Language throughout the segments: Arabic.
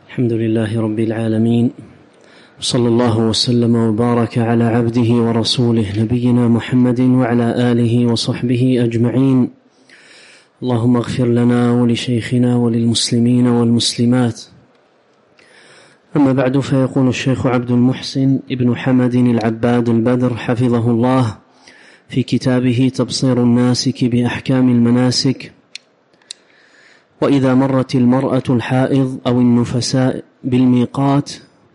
الحمد لله رب العالمين، صلى الله وسلم وبارك على عبده ورسوله نبينا محمد وعلى آله وصحبه أجمعين. اللهم اغفر لنا ولشيخنا وللمسلمين والمسلمات. أما بعد، فيقول الشيخ عبد المحسن ابن حمد العباد البدر حفظه الله في كتابه تبصير الناسك بأحكام المناسك: وإذا مرت المرأة الحائض أو النفساء بالميقات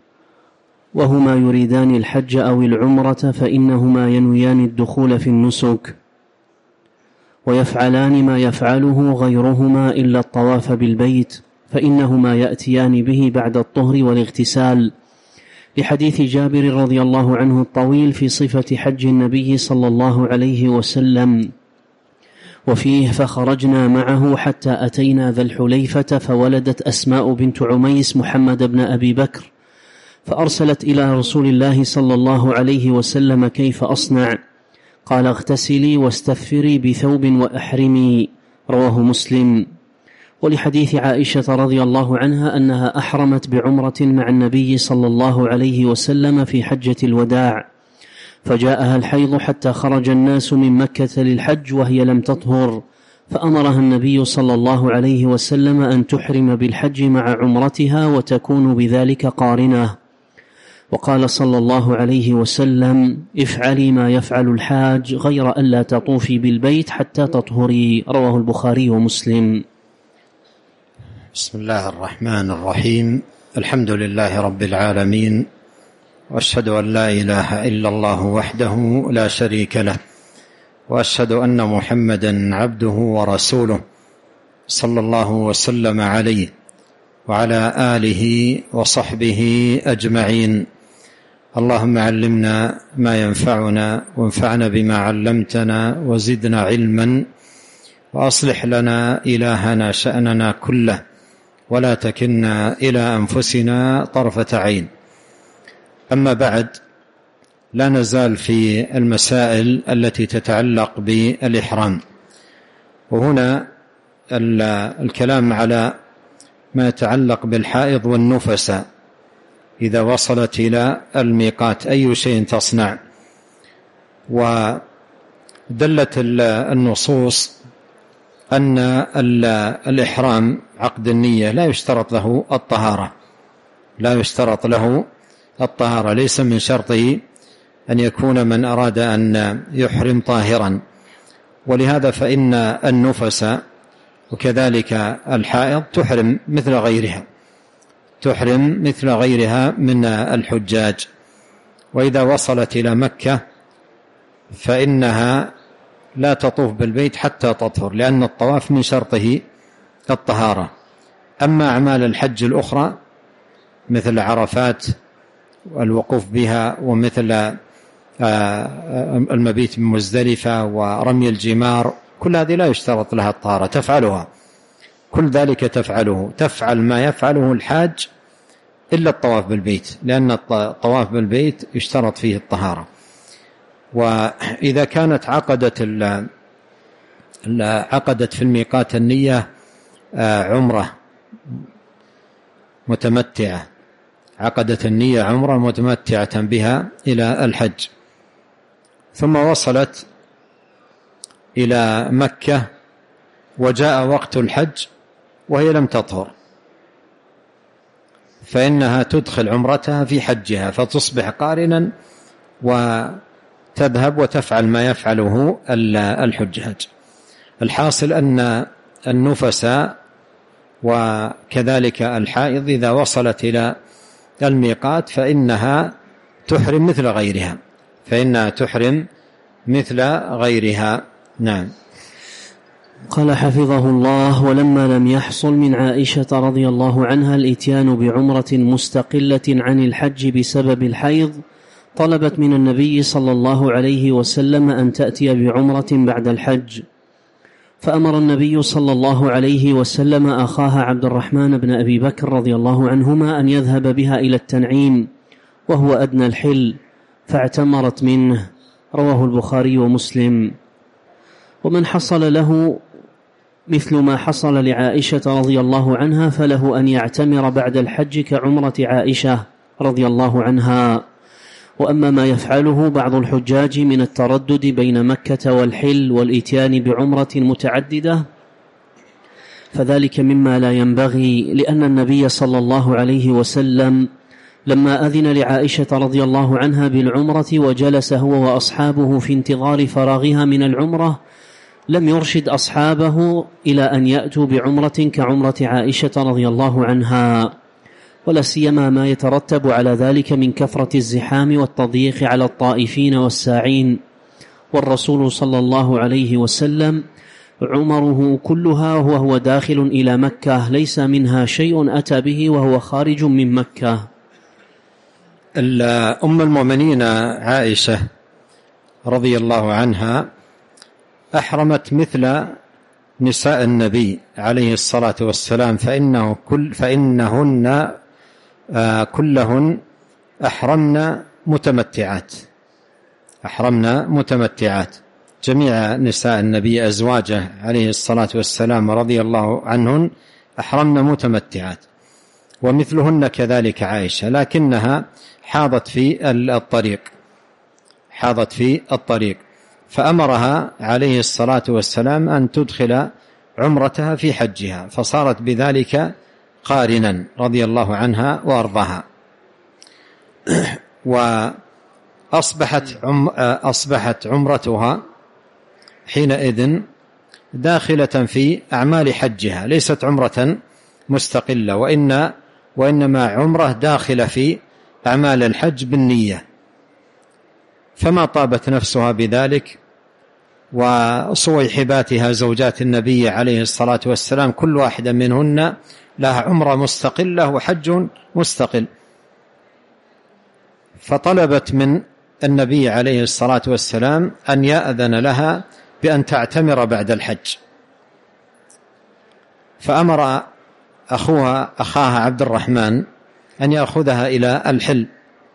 وهما يريدان الحج أو العمرة فإنهما ينويان الدخول في النسك، ويفعلان ما يفعله غيرهما إلا الطواف بالبيت، فإنهما يأتيان به بعد الطهر والاغتسال، لحديث جابر رضي الله عنه الطويل في صفة حج النبي صلى الله عليه وسلم، وفيه: فخرجنا معه حتى أتينا ذا الحليفة فولدت أسماء بنت عميس محمد بن أبي بكر، فأرسلت إلى رسول الله صلى الله عليه وسلم: كيف أصنع؟ قال: اغتسلي واستغفري بثوب وأحرمي. رواه مسلم. ولحديث عائشة رضي الله عنها أنها أحرمت بعمرة مع النبي صلى الله عليه وسلم في حجة الوداع، فجاءها الحيض حتى خرج الناس من مكة للحج وهي لم تطهر، فأمرها النبي صلى الله عليه وسلم أن تحرم بالحج مع عمرتها وتكون بذلك قارنة. وقال صلى الله عليه وسلم: افعلي ما يفعل الحاج غير ألا تطوفي بالبيت حتى تطهري. رواه البخاري ومسلم. بسم الله الرحمن الرحيم. الحمد لله رب العالمين، وأشهد أن لا إله إلا الله وحده لا شريك له، وأشهد أن محمدا عبده ورسوله صلى الله وسلم عليه وعلى آله وصحبه أجمعين. اللهم علمنا ما ينفعنا وانفعنا بما علمتنا وزدنا علما، وأصلح لنا إلهنا شأننا كله، ولا تكلنا إلى أنفسنا طرفة عين. أما بعد، لا نزال في المسائل التي تتعلق بالإحرام، وهنا الكلام على ما يتعلق بالحائض والنفساء إذا وصلت إلى الميقات أي شيء تصنع. ودلت النصوص أن الإحرام عقد النية لا يشترط له الطهارة، ليس من شرطه أن يكون من أراد أن يحرم طاهرا. ولهذا فإن النفس وكذلك الحائض تحرم مثل غيرها من الحجاج. وإذا وصلت إلى مكة فإنها لا تطوف بالبيت حتى تطهر، لأن الطواف من شرطه الطهارة. أما أعمال الحج الأخرى مثل عرفات والوقوف بها، ومثل المبيت بمزدلفة ورمي الجمار، كل هذه لا يشترط لها الطهارة، تفعلها، كل ذلك تفعل ما يفعله الحاج إلا الطواف بالبيت، لأن الطواف بالبيت يشترط فيه الطهارة. وإذا كانت عقدت في الميقات النية عمرة متمتعة، عقدت النية عمرة متمتعة بها إلى الحج، ثم وصلت إلى مكة وجاء وقت الحج وهي لم تطهر، فإنها تدخل عمرتها في حجها، فتصبح قارنا وتذهب وتفعل ما يفعله الحجاج. الحاصل أن النفساء وكذلك الحائض إذا وصلت إلى الميقات فإنها تحرم مثل غيرها. نعم. قال حفظه الله: ولما لم يحصل من عائشة رضي الله عنها الإتيان بعمرة مستقلة عن الحج بسبب الحيض، طلبت من النبي صلى الله عليه وسلم أن تأتي بعمرة بعد الحج، فأمر النبي صلى الله عليه وسلم أخاها عبد الرحمن بن أبي بكر رضي الله عنهما أن يذهب بها إلى التنعيم وهو أدنى الحل، فاعتمرت منه. رواه البخاري ومسلم. ومن حصل له مثل ما حصل لعائشة رضي الله عنها فله أن يعتمر بعد الحج كعمرة عائشة رضي الله عنها. وأما ما يفعله بعض الحجاج من التردد بين مكة والحل والإتيان بعمرة متعددة فذلك مما لا ينبغي، لأن النبي صلى الله عليه وسلم لما أذن لعائشة رضي الله عنها بالعمرة وجلس هو وأصحابه في انتظار فراغها من العمرة لم يرشد أصحابه إلى أن يأتوا بعمرة كعمرة عائشة رضي الله عنها، ولا سيما ما يترتب على ذلك من كثرة الزحام والتضييق على الطائفين والساعين. والرسول صلى الله عليه وسلم عمره كلها وهو داخل إلى مكة، ليس منها شيء أتى به وهو خارج من مكة. أم المؤمنين عائشة رضي الله عنها أحرمت مثل نساء النبي عليه الصلاة والسلام، فإنهن كلهن أحرمن متمتعات. جميع نساء النبي أزواجه عليه الصلاة والسلام رضي الله عنهن أحرمن متمتعات، ومثلهن كذلك عائشة، لكنها حاضت في الطريق فأمرها عليه الصلاة والسلام أن تدخل عمرتها في حجها، فصارت بذلك قارنا رضي الله عنها وأرضاها. وأصبحت عمرتها حينئذ داخلة في أعمال حجها، ليست عمرة مستقلة، وإنما عمرة داخلة في أعمال الحج بالنية. فما طابت نفسها بذلك، وصويحباتها زوجات النبي عليه الصلاة والسلام كل واحدة منهن لها عمرة مستقلة وحج مستقل، فطلبت من النبي عليه الصلاة والسلام أن يأذن لها بأن تعتمر بعد الحج، فأمر أخاها عبد الرحمن أن يأخذها إلى الحل،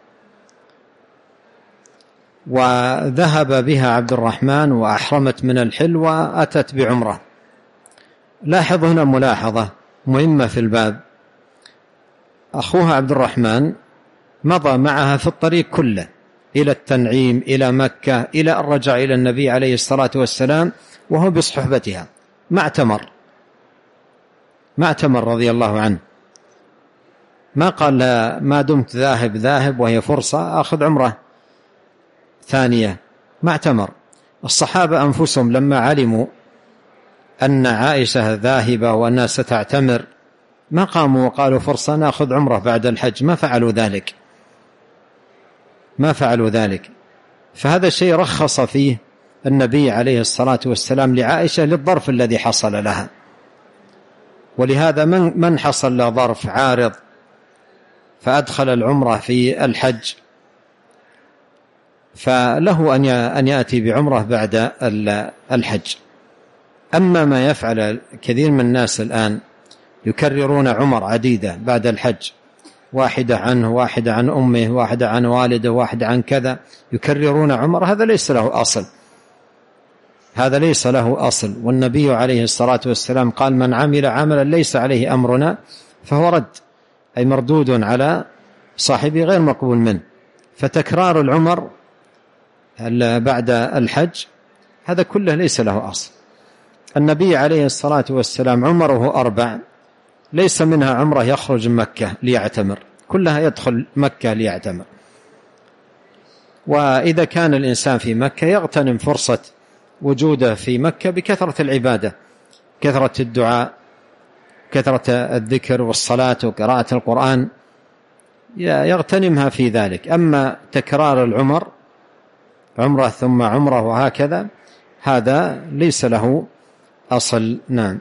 وذهب بها عبد الرحمن وأحرمت من الحل وأتت بعمرة. لاحظ هنا ملاحظة مهمة في الباب، أخوها عبد الرحمن مضى معها في الطريق كله إلى التنعيم، إلى مكة، إلى أن رجع إلى النبي عليه الصلاة والسلام وهو بصحبتها، ما اعتمر رضي الله عنه، ما قال ما دمت ذاهب وهي فرصة أخذ عمرة ثانية، ما اعتمر. الصحابة أنفسهم لما علموا أن عائشة ذاهبة وأنها ستعتمر ما قاموا وقالوا فرصة نأخذ عمرة بعد الحج، ما فعلوا ذلك. فهذا الشيء رخص فيه النبي عليه الصلاة والسلام لعائشة للظرف الذي حصل لها، ولهذا من حصل له ظرف عارض فأدخل العمرة في الحج فله أن يأتي بعمرة بعد الحج. أما ما يفعل كثير من الناس الآن يكررون عمر عديدة بعد الحج، واحدة عنه، واحدة عن أمه، واحدة عن والده، واحدة عن كذا، يكررون عمر، هذا ليس له أصل. والنبي عليه الصلاة والسلام قال من عمل عملا ليس عليه أمرنا فهو رد، أي مردود على صاحبه غير مقبول منه. فتكرار العمر بعد الحج هذا كله ليس له أصل. النبي عليه الصلاة والسلام عمره 4، ليس منها عمره يخرج من مكة ليعتمر، كلها يدخل مكة ليعتمر. وإذا كان الإنسان في مكة يغتنم فرصة وجوده في مكة بكثرة العبادة، كثرة الدعاء، كثرة الذكر والصلاة وقراءة القرآن، يغتنمها في ذلك. أما تكرار العمر، عمره ثم عمره وهكذا، هذا ليس له أصل. نعم.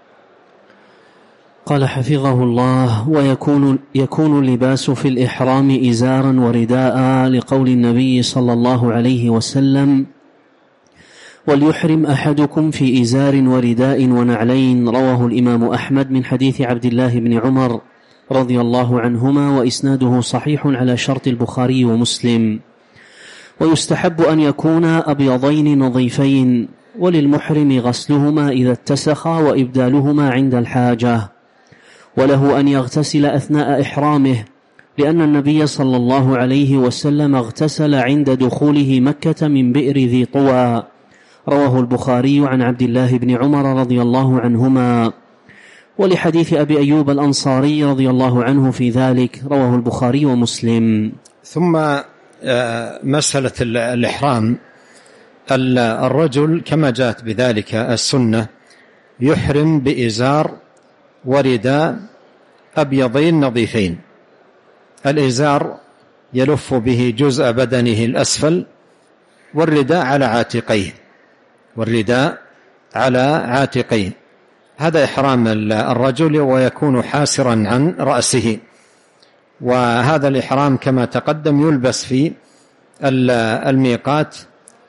قال حفظه الله: ويكون اللباس في الإحرام إزارا ورداء، لقول النبي صلى الله عليه وسلم: وليحرم أحدكم في إزار ورداء ونعلين. رواه الإمام أحمد من حديث عبد الله بن عمر رضي الله عنهما، وإسناده صحيح على شرط البخاري ومسلم. ويستحب أن يكون أبيضين نظيفين، وللمحرم غسلهما إذا اتسخا وإبدالهما عند الحاجة، وله أن يغتسل أثناء إحرامه، لأن النبي صلى الله عليه وسلم اغتسل عند دخوله مكة من بئر ذي طوى. رواه البخاري عن عبد الله بن عمر رضي الله عنهما. ولحديث أبي أيوب الأنصاري رضي الله عنه في ذلك، رواه البخاري ومسلم. ثم مسألة الإحرام، الرجل كما جاءت بذلك السنة يحرم بإزار ورداء أبيضين نظيفين. الإزار يلف به جزء بدنه الأسفل، والرداء على عاتقيه. هذا إحرام الرجل، ويكون حاسرا عن رأسه. وهذا الإحرام كما تقدم يلبس في الميقات،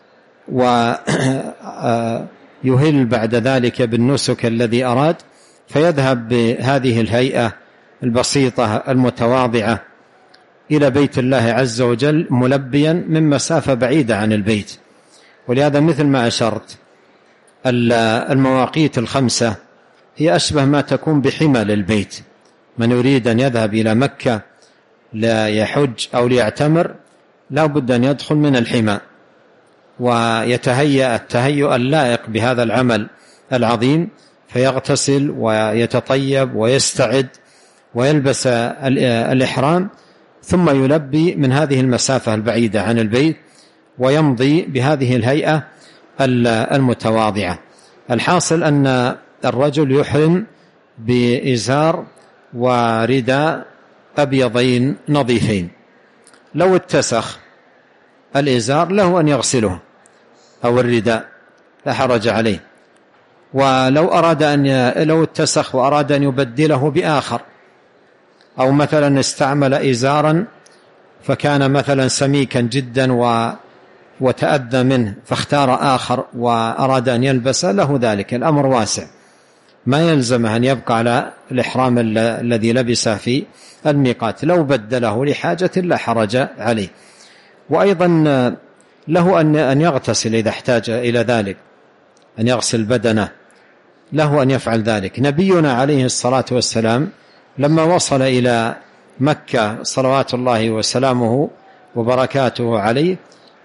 ويهل بعد ذلك بالنسك الذي أراد، فيذهب بهذه الهيئة البسيطة المتواضعة إلى بيت الله عز وجل ملبيا من مسافة بعيدة عن البيت. ولهذا مثل ما أشرت، المواقيت الخمسة هي أشبه ما تكون بحمى للبيت. من يريد أن يذهب إلى مكة لا يحج أو ليعتمر لا بد أن يدخل من الحمى، ويتهيأ التهيؤ اللائق بهذا العمل العظيم، فيغتسل ويتطيب ويستعد ويلبس الإحرام، ثم يلبي من هذه المسافة البعيدة عن البيت، ويمضي بهذه الهيئة المتواضعة. الحاصل أن الرجل يحرم بإزار ورداء أبيضين نظيفين. لو اتسخ الإزار له أن يغسله أو الرداء لا حرج عليه، ولو لو اتسخ وأراد أن يبدله بآخر، أو مثلا استعمل إزارا فكان مثلا سميكا جدا وتأذى منه فاختار آخر وأراد أن يلبسه، له ذلك، الأمر واسع، ما يلزمه أن يبقى على الإحرام الذي لبسه في الميقات. لو بدله لحاجة لا حرج عليه. وأيضا له أن يغتسل إذا احتاج إلى ذلك، أن يغسل بدنه، له أن يفعل ذلك. نبينا عليه الصلاة والسلام لما وصل إلى مكة صلوات الله وسلامه وبركاته عليه،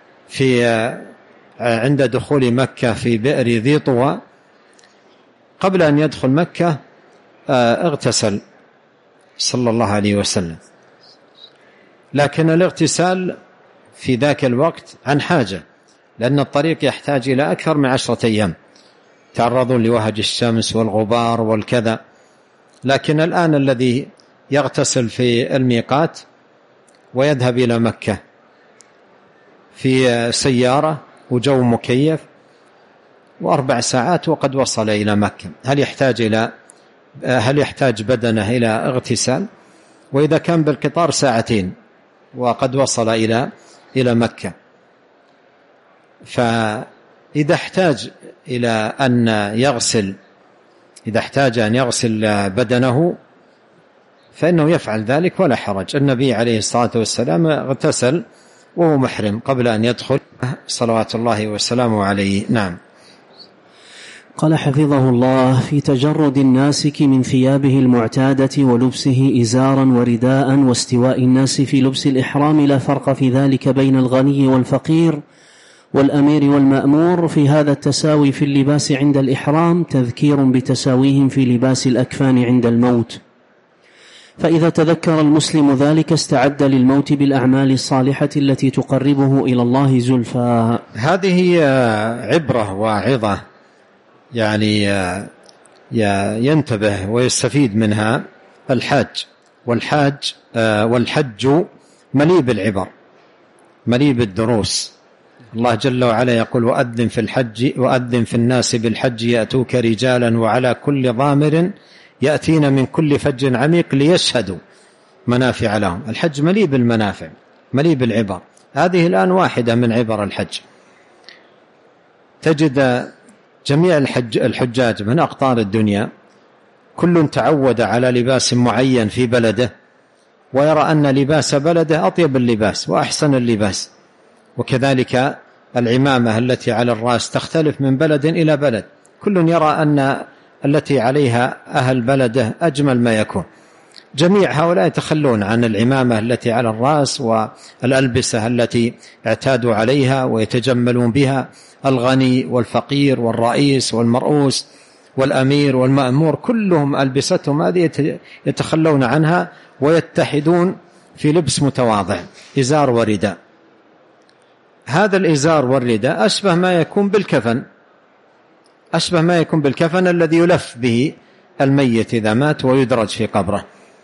عند دخول مكة في بئر ذي طوى، قبل أن يدخل مكة اغتسل صلى الله عليه وسلم، لكن الاغتسال في ذاك الوقت عن حاجة، لأن الطريق يحتاج إلى أكثر من 10 أيام، تعرضون لوهج الشمس والغبار والكذا. لكن الآن الذي يغتسل في الميقات ويذهب إلى مكة في سيارة وجو مكيف و4 ساعات وقد وصل إلى مكة، هل يحتاج بدنه إلى اغتسال؟ وإذا كان بالقطار 2 ساعات وقد وصل إلى مكة، فإذا احتاج إلى أن يغسل، إذا احتاج أن يغسل بدنه فإنه يفعل ذلك ولا حرج. النبي عليه الصلاة والسلام اغتسل وهو محرم قبل أن يدخل صلوات الله وسلامه عليه. نعم. قال حفظه الله: في تجرد الناسك من ثيابه المعتادة ولبسه إزارا ورداء واستواء الناس في لبس الإحرام لا فرق في ذلك بين الغني والفقير والأمير والمأمور. في هذا التساوي في اللباس عند الإحرام تذكير بتساويهم في لباس الأكفان عند الموت، فإذا تذكر المسلم ذلك استعد للموت بالأعمال الصالحة التي تقربه إلى الله زلفى. هذه عبرة واعظة، يعني ينتبه ويستفيد منها الحاج، والحج مليء بالعبر، مليء بالدروس. الله جل وعلا يقول: وأذن في الناس بالحج يأتوك رجالا وعلى كل ضامر يأتين من كل فج عميق ليشهدوا منافع لهم. الحج مليء بالمنافع، مليء بالعبر. هذه الآن واحدة من عبر الحج. تجد جميع الحجاج من أقطار الدنيا كل تعود على لباس معين في بلده، ويرى أن لباس بلده أطيب اللباس وأحسن اللباس، وكذلك العمامة التي على الرأس تختلف من بلد إلى بلد، كل يرى أن التي عليها أهل بلده أجمل ما يكون. جميع هؤلاء يتخلون عن العمامة التي على الرأس والألبسة التي اعتادوا عليها ويتجملون بها. الغني والفقير والرئيس والمرؤوس والأمير والمأمور كلهم ألبستهم هذه يتخلون عنها ويتحدون في لبس متواضع، إزار ورداء. هذا الإزار والرداء أشبه ما يكون بالكفن، أشبه ما يكون بالكفن الذي يلف به الميت إذا مات ويدرج في قبره،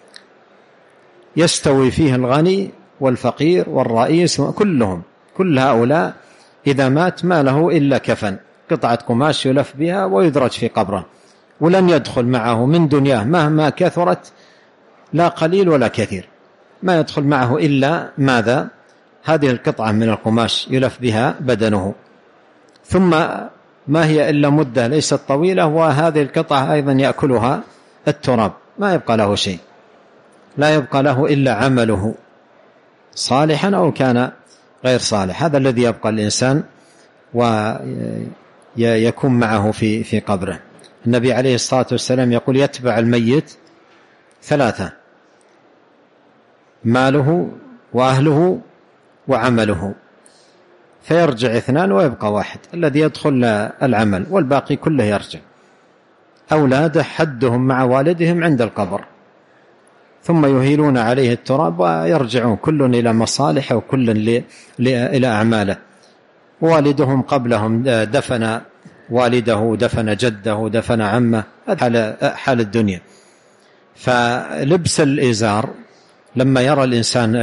يستوي فيه الغني والفقير والرئيس كلهم. كل هؤلاء إذا مات ما له إلا كفن، قطعة قماش يلف بها ويدرج في قبره، ولن يدخل معه من دنياه مهما كثرت، لا قليل ولا كثير، ما يدخل معه إلا ماذا؟ هذه القطعة من القماش يلف بها بدنه، ثم ما هي إلا مدة ليست طويلة، وهذه القطعة أيضا يأكلها التراب، ما يبقى له شيء، لا يبقى له إلا عمله صالحا أو كان غير صالح. هذا الذي يبقى الإنسان ويكون معه في قبره. النبي عليه الصلاة والسلام يقول: يتبع الميت ثلاثة: ماله وأهله وعمله، فيرجع اثنان ويبقى واحد الذي يدخل العمل، والباقي كله يرجع. أولاده حدهم مع والدهم عند القبر، ثم يهيلون عليه التراب ويرجعون كل إلى مصالحه وكل إلى أعماله. والدهم قبلهم دفن والده، دفن جده، دفن عمه، هذا حال الدنيا. فلبس الإزار لما يرى الإنسان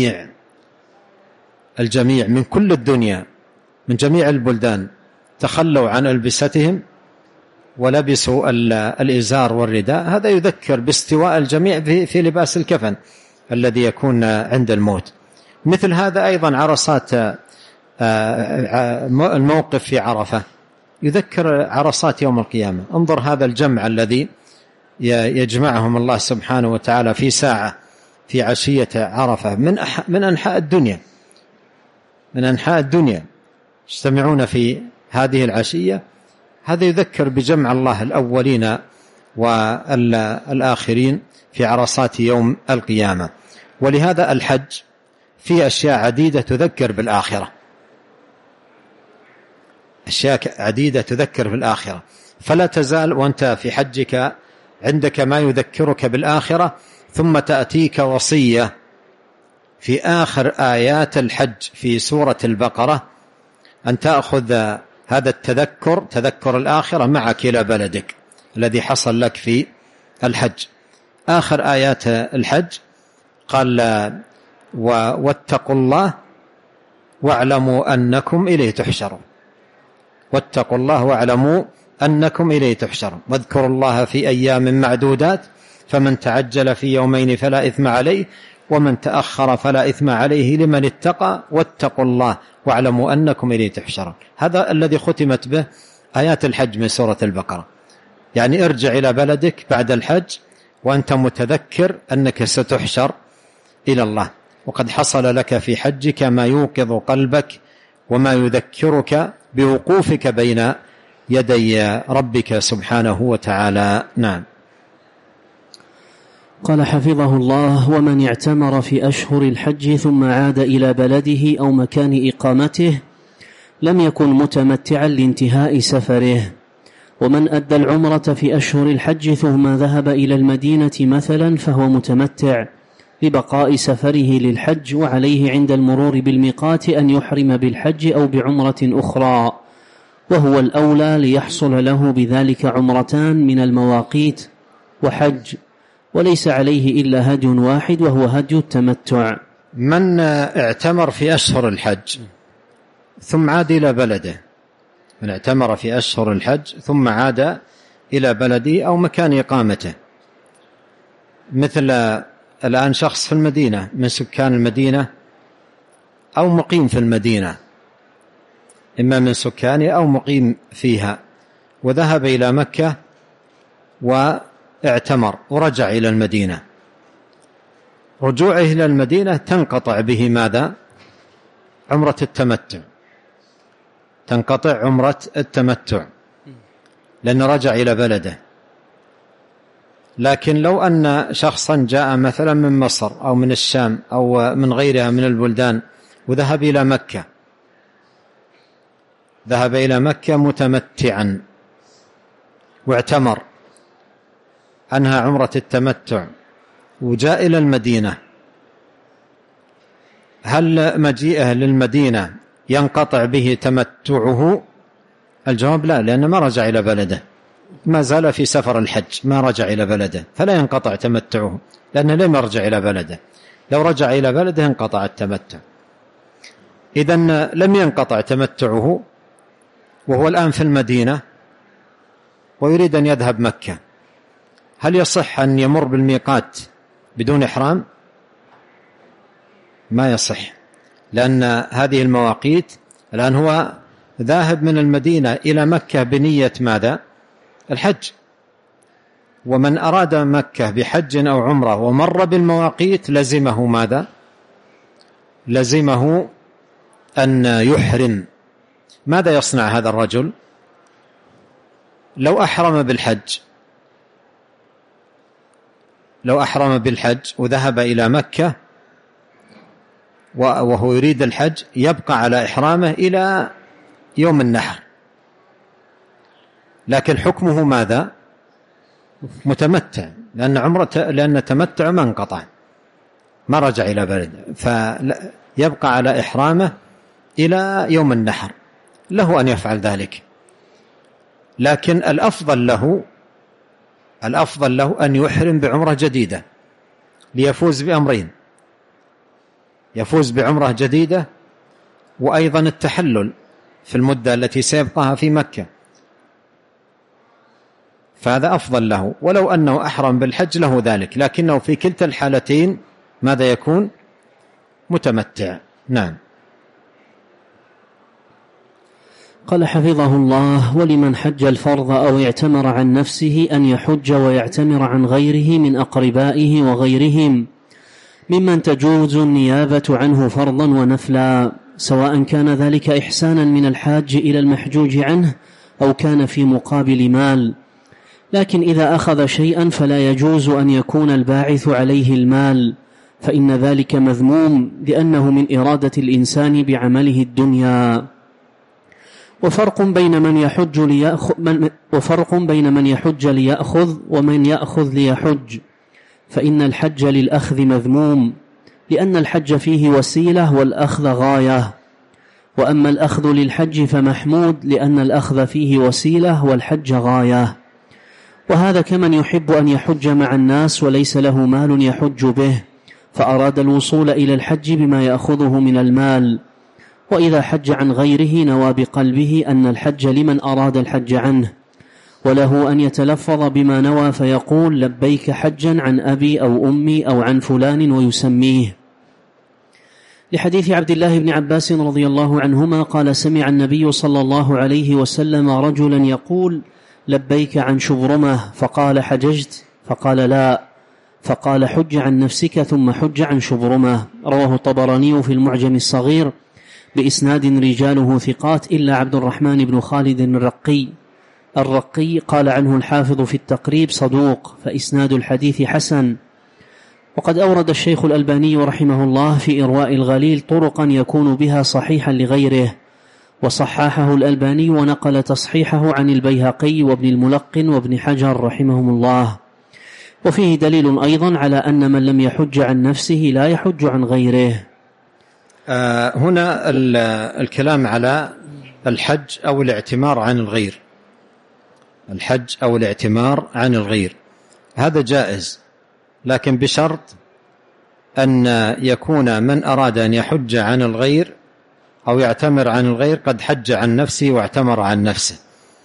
الجميع من كل الدنيا من جميع البلدان تخلوا عن ألبستهم ولبسوا الإزار والرداء، هذا يذكر باستواء الجميع في لباس الكفن الذي يكون عند الموت. مثل هذا أيضا عرصات الموقف في عرفة يذكر عرصات يوم القيامة. انظر هذا الجمع الذي يجمعهم الله سبحانه وتعالى في ساعة في عشية عرفة من أنحاء الدنيا يجتمعون في هذه العشية. هذا يذكر بجمع الله الأولين والآخرين في عرصات يوم القيامة. ولهذا الحج في أشياء عديدة تذكر بالآخرة، أشياء عديدة تذكر بالآخرة، فلا تزال وأنت في حجك عندك ما يذكرك بالآخرة. ثم تأتيك وصية في آخر آيات الحج في سورة البقرة أن تأخذ هذا تذكر الآخرة معك إلى بلدك الذي حصل لك في الحج. آخر آيات الحج قال: واتقوا الله واعلموا أنكم إليه تحشرون. واتقوا الله واعلموا أنكم إليه تحشرون، واذكروا الله في أيام معدودات، فمن تعجل في يومين فلا إثم عليه، ومن تأخر فلا إثم عليه لمن اتقى، واتقوا الله واعلموا أنكم إليه تحشرون. هذا الذي ختمت به آيات الحج من سورة البقرة. يعني ارجع إلى بلدك بعد الحج وأنت متذكر أنك ستحشر إلى الله، وقد حصل لك في حجك ما يوقظ قلبك وما يذكرك بوقوفك بين يدي ربك سبحانه وتعالى. نعم. قال حفظه الله: ومن اعتمر في أشهر الحج ثم عاد إلى بلده أو مكان إقامته لم يكن متمتعا لانتهاء سفره. ومن أدى العمرة في أشهر الحج ثم ذهب إلى المدينة مثلا فهو متمتع لبقاء سفره للحج، وعليه عند المرور بالميقات أن يحرم بالحج أو بعمرة أخرى، وهو الأولى ليحصل له بذلك عمرتان من المواقيت وحج، وليس عليه إلا هدي واحد وهو هدي التمتع. من اعتمر في أشهر الحج ثم عاد إلى بلده، من اعتمر في أشهر الحج ثم عاد إلى بلده أو مكان إقامته، مثل الآن شخص في المدينة من سكان المدينة أو مقيم في المدينة، إما من سكانه أو مقيم فيها، وذهب إلى مكة واعتمر ورجع إلى المدينة. رجوعه إلى المدينة تنقطع به ماذا؟ عمرة التمتع، تنقطع عمرة التمتع لأنه رجع إلى بلده. لكن لو أن شخصا جاء مثلا من مصر أو من الشام أو من غيرها من البلدان وذهب إلى مكة، ذهب إلى مكة متمتعا واعتمر، أنهى عمرة التمتع وجاء إلى المدينة، هل مجيئه للمدينة ينقطع به تمتعه؟ الجواب لا، لأنه ما رجع إلى بلده، ما زال في سفر الحج، ما رجع إلى بلده، فلا ينقطع تمتعه لأنه لم يرجع إلى بلده. لو رجع إلى بلده انقطع التمتع. إذن لم ينقطع تمتعه وهو الآن في المدينة ويريد أن يذهب مكة، هل يصح أن يمر بالميقات بدون إحرام؟ ما يصح، لأن هذه المواقيت الآن هو ذاهب من المدينة إلى مكة بنية ماذا؟ الحج. ومن أراد مكة بحج أو عمرة ومر بالمواقيت لزمه ماذا؟ لزمه أن يحرم. ماذا يصنع هذا الرجل لو أحرم بالحج؟ لو أحرم بالحج وذهب إلى مكة وهو يريد الحج، يبقى على إحرامه إلى يوم النحر، لكن حكمه ماذا؟ متمتع، لأن تمتع ما انقطع، ما رجع إلى بلده، فيبقى على إحرامه إلى يوم النحر، له أن يفعل ذلك. لكن الأفضل له أن يحرم بعمرة جديدة ليفوز بأمرين: يفوز بعمرة جديدة، وأيضا التحلل في المدة التي سيبقاها في مكة، فهذا أفضل له. ولو أنه أحرم بالحج له ذلك، لكنه في كلتا الحالتين ماذا يكون؟ متمتع. نعم. قال حفظه الله: ولمن حج الفرض أو اعتمر عن نفسه أن يحج ويعتمر عن غيره من أقربائه وغيرهم ممن تجوز النيابة عنه فرضا ونفلا، سواء كان ذلك إحسانا من الحاج إلى المحجوج عنه أو كان في مقابل مال. لكن إذا أخذ شيئا فلا يجوز أن يكون الباعث عليه المال، فإن ذلك مذموم لأنه من إرادة الإنسان بعمله الدنيا. وفرق بين من يحج ليأخذ ومن يأخذ ليحج، فإن الحج للأخذ مذموم لأن الحج فيه وسيلة والأخذ غاية، وأما الأخذ للحج فمحمود لأن الأخذ فيه وسيلة والحج غاية. وهذا كمن يحب أن يحج مع الناس وليس له مال يحج به، فأراد الوصول إلى الحج بما يأخذه من المال، وإذا حج عن غيره نوى بقلبه أن الحج لمن أراد الحج عنه، وله أن يتلفظ بما نوى فيقول: لبيك حجا عن أبي أو أمي أو عن فلان ويسميه. لحديث عبد الله بن عباس رضي الله عنهما قال: سمع النبي صلى الله عليه وسلم رجلا يقول: لبيك عن شبرمة، فقال: حججت؟ فقال: لا. فقال: حج عن نفسك ثم حج عن شبرمة. رواه الطبراني في المعجم الصغير بإسناد رجاله ثقات إلا عبد الرحمن بن خالد الرقي قال عنه الحافظ في التقريب: صدوق، فإسناد الحديث حسن. وقد أورد الشيخ الألباني رحمه الله في إرواء الغليل طرقا يكون بها صحيحا لغيره، وصححه الألباني ونقل تصحيحه عن البيهقي وابن الملقن وابن حجر رحمهم الله. وفيه دليل أيضا على أن من لم يحج عن نفسه لا يحج عن غيره. هنا الكلام على الحج أو الاعتمار عن الغير. الحج أو الاعتمار عن الغير هذا جائز، لكن بشرط أن يكون من أراد أن يحج عن الغير أو يعتمر عن الغير قد حج عن نفسه واعتمر عن نفسه،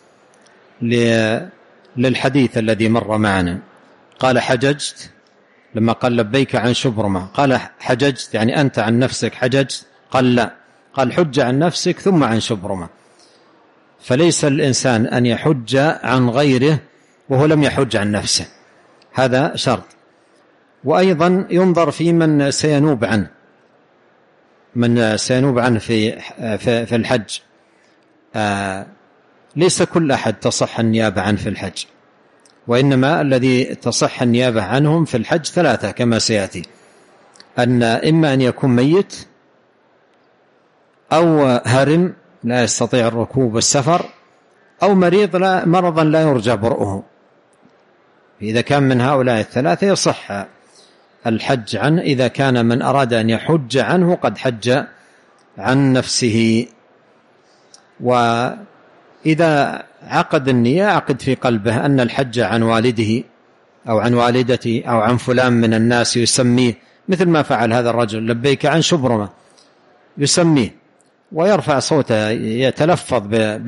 للحديث الذي مر معنا. قال: حججت، لما قال لبيك عن شبرمة قال: حججت يعني أنت عن نفسك حججت؟ قال: لا. قال: حج عن نفسك ثم عن شبرمة. فليس الإنسان أن يحج عن غيره وهو لم يحج عن نفسه، هذا شرط. وأيضا ينظر في من سينوب عنه، في الحج. ليس كل أحد تصح النيابة عنه في الحج، وإنما الذي تصح النيابة عنهم في الحج ثلاثة كما سيأتي، أن إما أن يكون ميت أو هرم لا يستطيع الركوب والسفر، أو مريض مرضا لا يرجى برؤه. إذا كان من هؤلاء الثلاثة يصح الحج عنه إذا كان من أراد أن يحج عنه قد حج عن نفسه. وإذا عقد النية عقد في قلبه أن الحج عن والده أو عن والدته أو عن فلان من الناس يسميه، مثل ما فعل هذا الرجل، لبيك عن شبرمة، يسميه ويرفع صوته يتلفظ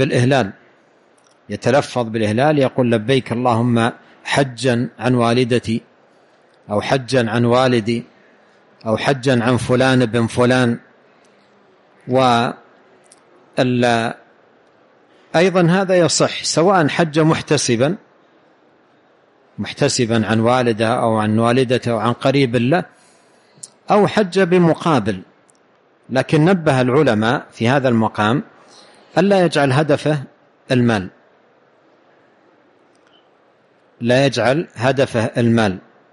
بالإهلال، يقول لبيك اللهم حجا عن والدتي أو حجا عن والدي أو حجا عن فلان بن فلان. أيضا هذا يصح سواء حج محتسبا عن والده أو عن والدته أو عن قريب له، أو حج بمقابل. لكن نبه العلماء في هذا المقام ألا يجعل هدفه المال، لا يجعل هدفه المال،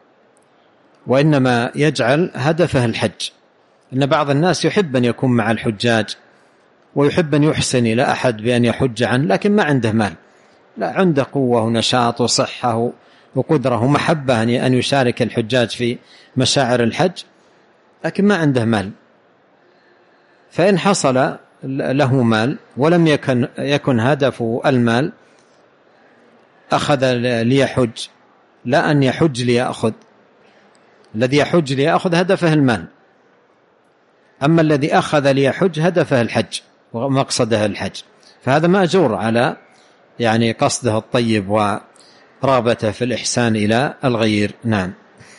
وإنما يجعل هدفه الحج. إن بعض الناس يحب أن يكون مع الحجاج ويحب أن يحسن إلى أحد بأن يحج عنه، لكن ما عنده مال، لا عنده قوة ونشاط وصحة وقدرة ومحبة أن يشارك الحجاج في مشاعر الحج، لكن ما عنده مال. فإن حصل له مال ولم يكن هدفه المال أخذ ليحج، لا أن يحج ليأخذ. الذي يحج ليأخذ هدفه المال، أما الذي أخذ ليحج هدفه الحج ومقصده الحج، فهذا مأجور على يعني قصده الطيب ورغبته في الإحسان إلى الغير. نعم.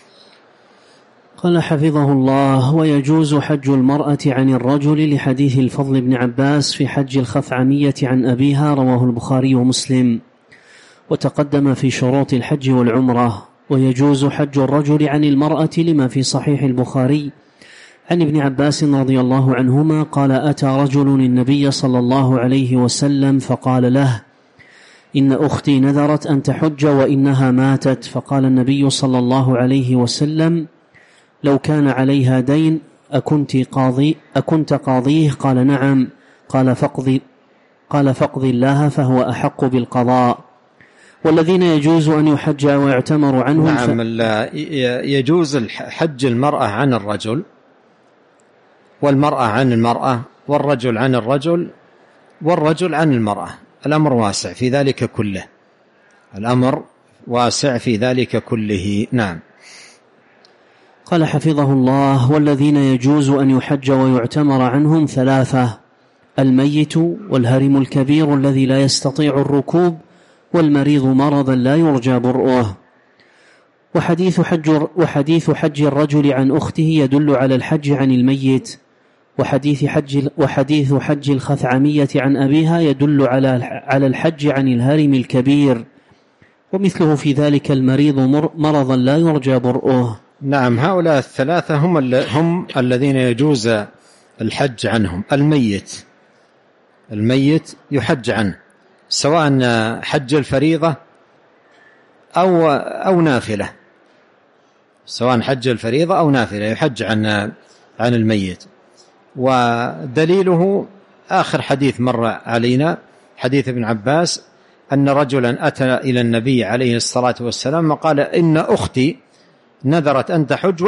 قال حفظه الله: ويجوز حج المرأة عن الرجل لحديث الفضل بن عباس في حج الخثعمية عن أبيها، رواه البخاري ومسلم، وتقدم في شروط الحج والعمرة. ويجوز حج الرجل عن المرأة لما في صحيح البخاري عن ابن عباس رضي الله عنهما قال: أتى رجل النبي صلى الله عليه وسلم فقال له: إن أختي نذرت أن تحج وإنها ماتت. فقال النبي صلى الله عليه وسلم: لو كان عليها دين أكنت قاضيه؟ قال: نعم. قال: فاقض الله فهو أحق بالقضاء. والذين يجوز أن يحج ويعتمر عنهم. نعم. يجوز حج المرأة عن الرجل، والمرأة عن المرأة، والرجل عن الرجل، والرجل عن المرأة. الأمر واسع في ذلك كله، الأمر واسع في ذلك كله. نعم. قال حفظه الله: والذين يجوز أن يحج ويعتمر عنهم ثلاثة: الميت، والهرم الكبير الذي لا يستطيع الركوب، والمريض مرضا لا يرجى برؤه. وحديث حج الرجل عن أخته يدل على الحج عن الميت، وحديث حج الخثعمية عن أبيها يدل على الحج عن الهرم الكبير، ومثله في ذلك المريض مرضا لا يرجى برؤه. نعم. هؤلاء الثلاثة هم الذين يجوز الحج عنهم. الميت يحج عنه سواء حج الفريضة أو نافلة، سواء حج الفريضة أو نافلة يحج عن الميت. ودليله آخر حديث مر علينا، حديث ابن عباس أن رجلا أتى إلى النبي عليه الصلاة والسلام وقال: إن أختي نذرت أن تحج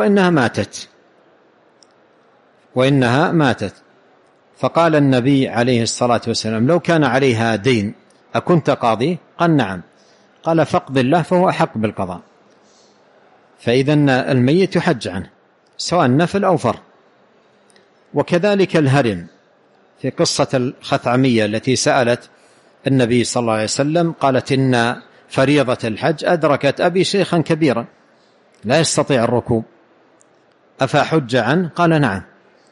وإنها ماتت. فقال النبي عليه الصلاة والسلام: لو كان عليها دين أكنت قاضي؟ قال: نعم. قال: فاقض الله فهو أحق بالقضاء. فإذن الميت يحج عنه سواء نفل أو فرض. وكذلك الهرم في قصة الخثعمية التي سألت النبي صلى الله عليه وسلم قالت: إن فريضة الحج أدركت أبي شيخا كبيرا لا يستطيع الركوب أفحج عنه؟ قال: نعم.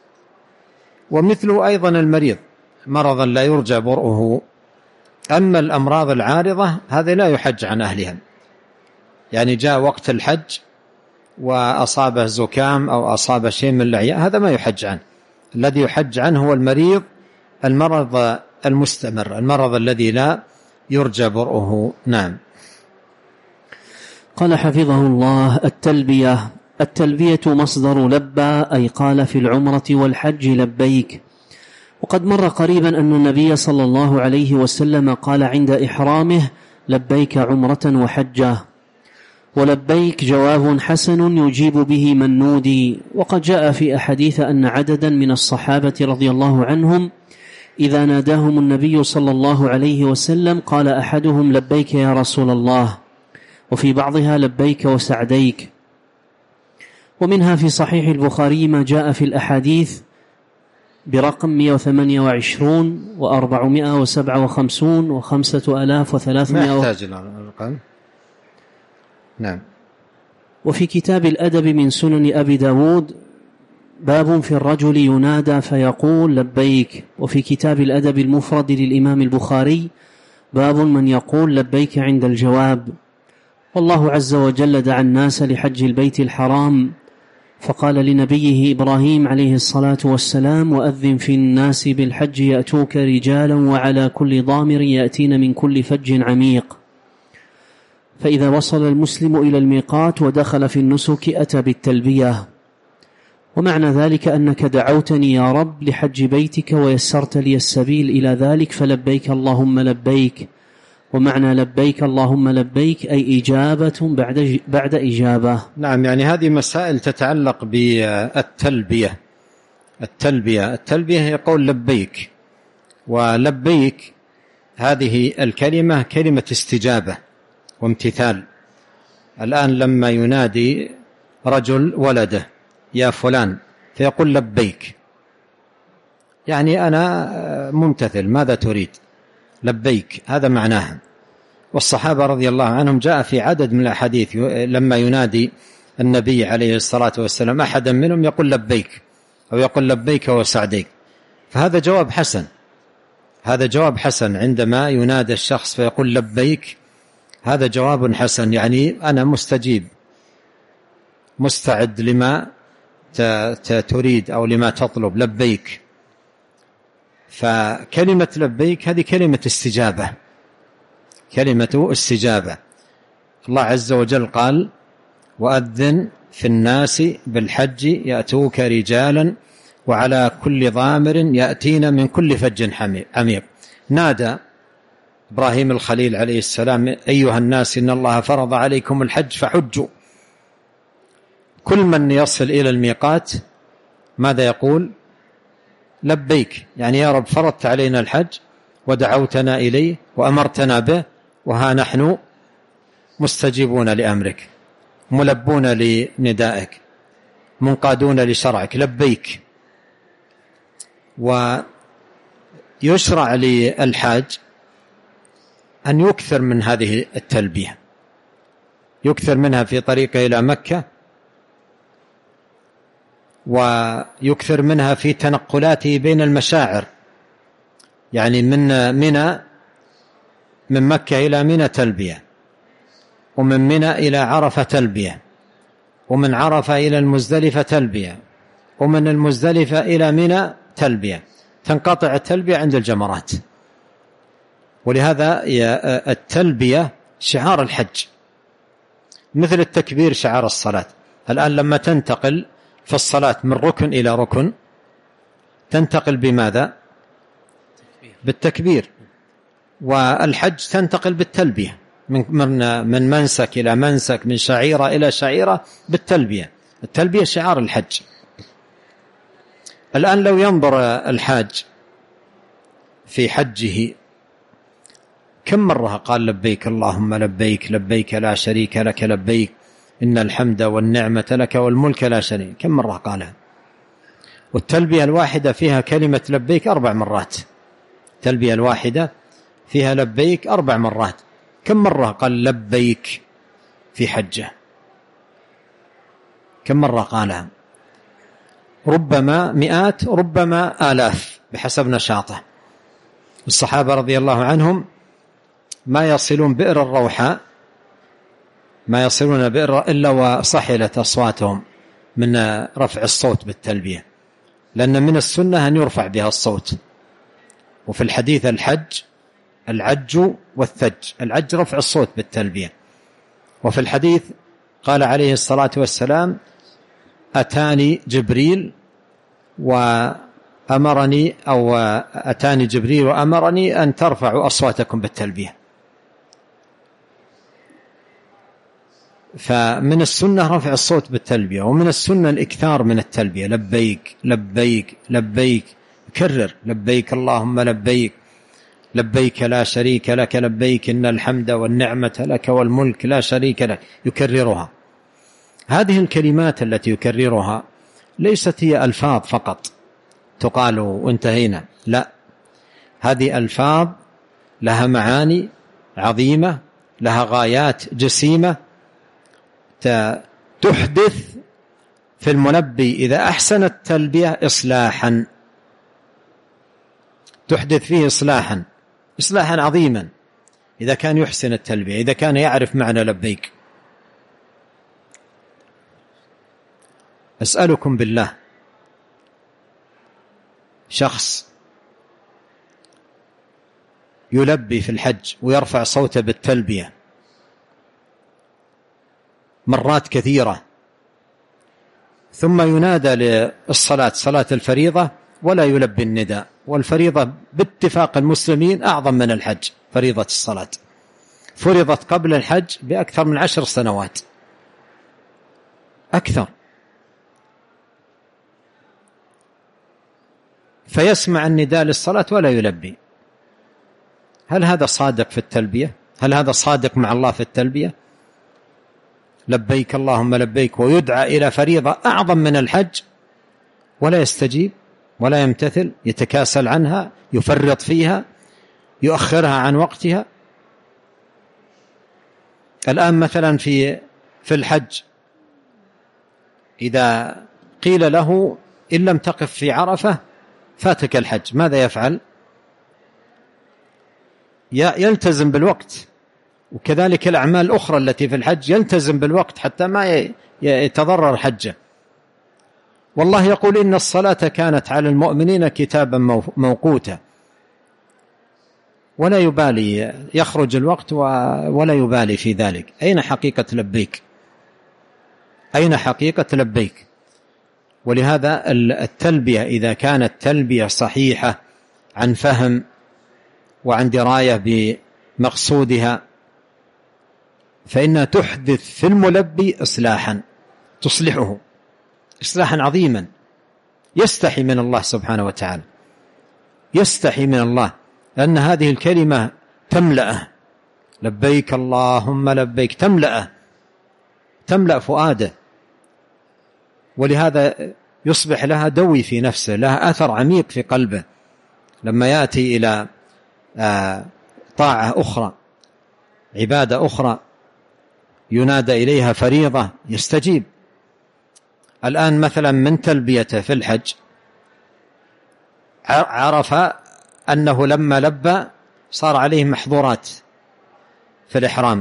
ومثله أيضا المريض مرضا لا يرجى برؤه. أما الأمراض العارضة هذه لا يحج عن أهلها، يعني جاء وقت الحج وأصابه زكام أو أصاب شيء من الأعياء، هذا ما يحج عنه. الذي يحج عنه هو المرض المستمر، المرض الذي لا يرجى برؤه. نعم. قال حفظه الله: التلبية مصدر لبى، أي قال في العمرة والحج لبيك. وقد مر قريبا أن النبي صلى الله عليه وسلم قال عند إحرامه: لبيك عمرة وحجة. ولبيك جواب حسن يجيب به من نودي. وقد جاء في أحاديث أن عددا من الصحابة رضي الله عنهم إذا ناداهم النبي صلى الله عليه وسلم قال أحدهم: لبيك يا رسول الله، وفي بعضها لبيك وسعديك. ومنها في صحيح البخاري ما جاء في الأحاديث برقم 128 و457 و5300. ما يحتاج إلى الرقم. نعم. وفي كتاب الأدب من سنن أبي داود باب في الرجل ينادى فيقول لبيك. وفي كتاب الأدب المفرد للإمام البخاري باب من يقول لبيك عند الجواب. والله عز وجل دعا الناس لحج البيت الحرام، فقال لنبيه إبراهيم عليه الصلاة والسلام: وأذن في الناس بالحج يأتوك رجالا وعلى كل ضامر يأتين من كل فج عميق. فإذا وصل المسلم إلى الميقات ودخل في النسك أتى بالتلبية. ومعنى ذلك أنك دعوتني يا رب لحج بيتك ويسرت لي السبيل إلى ذلك، فلبيك اللهم لبيك. ومعنى لبيك اللهم لبيك أي إجابة بعد إجابة. نعم، يعني هذه مسائل تتعلق بالتلبية. التلبية هي قول لبيك، ولبيك هذه الكلمة كلمة استجابة وامتثال. الآن لما ينادي رجل ولده: يا فلان، فيقول لبيك، يعني أنا ممتثل، ماذا تريد؟ لبيك، هذا معناها. والصحابة رضي الله عنهم جاء في عدد من الأحاديث لما ينادي النبي عليه الصلاة والسلام أحدا منهم يقول لبيك، أو يقول لبيك وسعديك. فهذا جواب حسن، هذا جواب حسن عندما ينادى الشخص فيقول لبيك، هذا جواب حسن، يعني أنا مستجيب، مستعد لما تريد أو لما تطلب، لبيك. فكلمة لبيك هذه كلمة استجابة، كلمة استجابة. الله عز وجل قال: وأذن في الناس بالحج يأتوك رجالا وعلى كل ضامر يأتين من كل فج عميق. نادى إبراهيم الخليل عليه السلام: أيها الناس إن الله فرض عليكم الحج فحجوا. كل من يصل إلى الميقات ماذا يقول؟ لبيك، يعني يا رب فرضت علينا الحج ودعوتنا إليه وأمرتنا به، وها نحن مستجيبون لأمرك، ملبون لندائك، منقادون لشرعك، لبيك. ويشرع للحاج أن يكثر من هذه التلبية، يكثر منها في طريقه إلى مكة، ويكثر منها في تنقلاته بين المشاعر، يعني من مكة إلى منى تلبية، ومن منى إلى عرفة تلبية، ومن عرفة إلى المزدلفة تلبية، ومن المزدلفة إلى منى تلبية، تنقطع التلبية عند الجمرات. ولهذا التلبية شعار الحج، مثل التكبير شعار الصلاة. الآن لما تنتقل في الصلاة من ركن إلى ركن تنتقل بماذا؟ بالتكبير. والحج تنتقل بالتلبية، من منسك إلى منسك، من شعيرة إلى شعيرة، بالتلبية. التلبية شعار الحج. الآن لو ينظر الحاج في حجه كم مرة قال لبيك اللهم لبيك، لبيك لا شريك لك لبيك، إن الحمد والنعمة لك والملك لا شريك، كم مرة قالها؟ والتلبية الواحدة فيها كلمة لبيك 4 مرات. التلبية الواحدة فيها لبيك 4 مرات. كم مرة قال لبيك في حجه؟ كم مرة قالها؟ ربما مئات، ربما آلاف، بحسب نشاطه. الصحابة رضي الله عنهم ما يصلون بئر الروحاء، ما يصلون بئر إلا وصحلت أصواتهم من رفع الصوت بالتلبية، لأن من السنة أن يرفع بها الصوت. وفي الحديث العج والثج. العج رفع الصوت بالتلبية. وفي الحديث قال عليه الصلاة والسلام: أتاني جبريل وأمرني أن ترفعوا أصواتكم بالتلبية. فمن السنة رفع الصوت بالتلبية، ومن السنة الإكثار من التلبية: لبيك لبيك لبيك، كرر: لبيك اللهم لبيك، لبيك لا شريك لك لبيك، إن الحمد والنعمة لك والملك لا شريك لك. يكررها. هذه الكلمات التي يكررها ليست هي ألفاظ فقط تقال وانتهينا، لا، هذه ألفاظ لها معاني عظيمة، لها غايات جسيمة، تحدث في الملبي إذا أحسن التلبية إصلاحا، تحدث فيه إصلاحا عظيما إذا كان يحسن التلبية، إذا كان يعرف معنى لبيك. أسألكم بالله، شخص يلبي في الحج ويرفع صوته بالتلبية مرات كثيرة، ثم ينادى للصلاة، صلاة الفريضة، ولا يلبي النداء، والفريضة باتفاق المسلمين أعظم من الحج. فريضة الصلاة فرضت قبل الحج بأكثر من 10 سنوات أكثر، فيسمع النداء للصلاة ولا يلبي. هل هذا صادق في التلبية؟ هل هذا صادق مع الله في التلبية؟ لبيك اللهم لبيك، ويدعى إلى فريضة أعظم من الحج ولا يستجيب ولا يمتثل، يتكاسل عنها، يفرط فيها، يؤخرها عن وقتها. الآن مثلا في الحج إذا قيل له إن لم تقف في عرفة فاتك الحج، ماذا يفعل؟ يلتزم بالوقت. وكذلك الأعمال الأخرى التي في الحج يلتزم بالوقت حتى ما يتضرر حجه. والله يقول: إن الصلاة كانت على المؤمنين كتابا موقوتا، ولا يبالي، يخرج الوقت ولا يبالي في ذلك. أين حقيقة لبيك؟ أين حقيقة لبيك؟ ولهذا التلبية إذا كانت تلبية صحيحة عن فهم وعن دراية بمقصودها فإنها تحدث في الملبي إصلاحا، تصلحه إصلاحا عظيما. يستحي من الله سبحانه وتعالى، يستحي من الله، لأن هذه الكلمة تملأه. لبيك اللهم لبيك تملأ فؤاده، ولهذا يصبح لها دوي في نفسه، لها أثر عميق في قلبه. لما يأتي إلى طاعة أخرى، عبادة أخرى ينادى إليها فريضة يستجيب. الآن مثلا من تلبيته في الحج عرف أنه لما لبى صار عليه محظورات في الإحرام: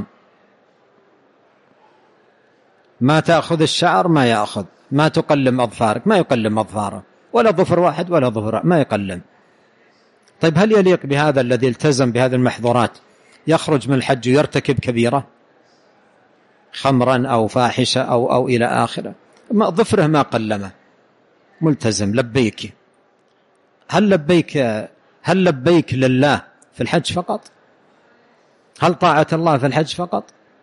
ما تأخذ الشعر ما يأخذ، ما تقلم أظفارك ما يقلم أظفاره، ولا ظفر واحد ولا ظفر ما يقلم. طيب هل يليق بهذا الذي التزم بهذه المحظورات يخرج من الحج ويرتكب كبيرة خمرا أو فاحشة أو إلى آخره؟ ما ظفره ما قلمه، ملتزم لبيك. هل لبيك لله في الحج فقط؟ هل طاعة الله في الحج فقط؟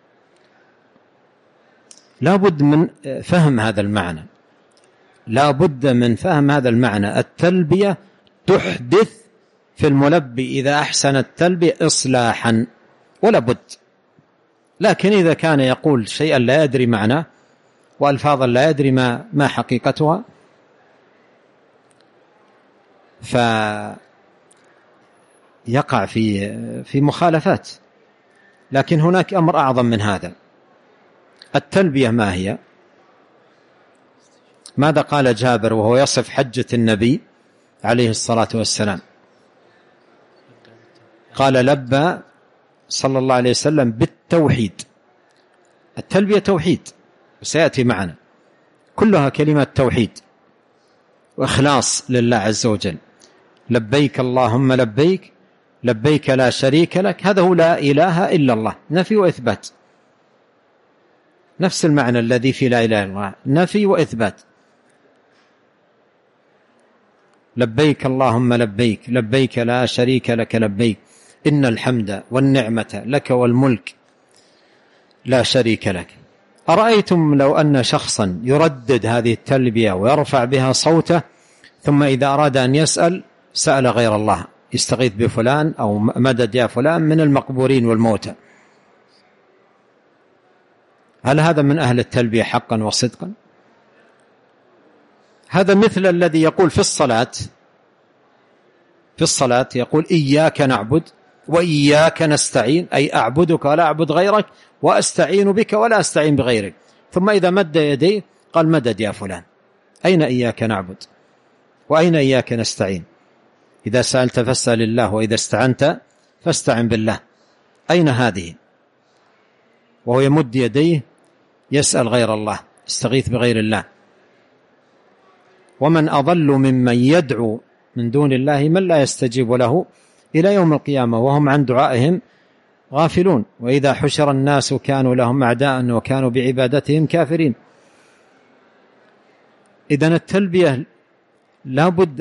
لا بد من فهم هذا المعنى، لا بد من فهم هذا المعنى. التلبية تحدث في الملبي إذا أحسن التلبية إصلاحا، ولا بد. لكن إذا كان يقول شيئا لا يدري معناه وألفاظا لا يدري ما حقيقتها فيقع في مخالفات. لكن هناك أمر أعظم من هذا. التلبية ما هي؟ ماذا قال جابر وهو يصف حجة النبي عليه الصلاة والسلام؟ قال: لبى صلى الله عليه وسلم بالتوحيد. التلبية توحيد، وسيأتي معنا، كلها كلمة توحيد وإخلاص لله عز وجل. لبيك اللهم لبيك لبيك لا شريك لك، هذا هو لا إله إلا الله، نفي وإثبات، نفس المعنى الذي في لا إله إلا الله، نفي وإثبات. لبيك اللهم لبيك لبيك لا شريك لك لبيك إن الحمد والنعمة لك والملك لا شريك لك. أرأيتم لو أن شخصا يردد هذه التلبية ويرفع بها صوته، ثم إذا أراد أن يسأل سأل غير الله، يستغيث بفلان أو مدد يا فلان من المقبورين والموتى، هل هذا من أهل التلبية حقا وصدقا؟ هذا مثل الذي يقول في الصلاة يقول إياك نعبد وإياك نستعين، أي أعبدك ولا أعبد غيرك وأستعين بك ولا أستعين بغيرك، ثم إذا مد يديه قال مدد يا فلان. أين إياك نعبد وأين إياك نستعين؟ إذا سألت فاسأل الله وإذا استعنت فاستعن بالله، أين هذه؟ وهو يمد يديه يسأل غير الله، يستغيث بغير الله. ومن أضل ممن يدعو من دون الله من لا يستجيب له إلى يوم القيامة وهم عن دعائهم غافلون، وإذا حشر الناس كانوا لهم أعداء وكانوا بعبادتهم كافرين. إذن التلبية لابد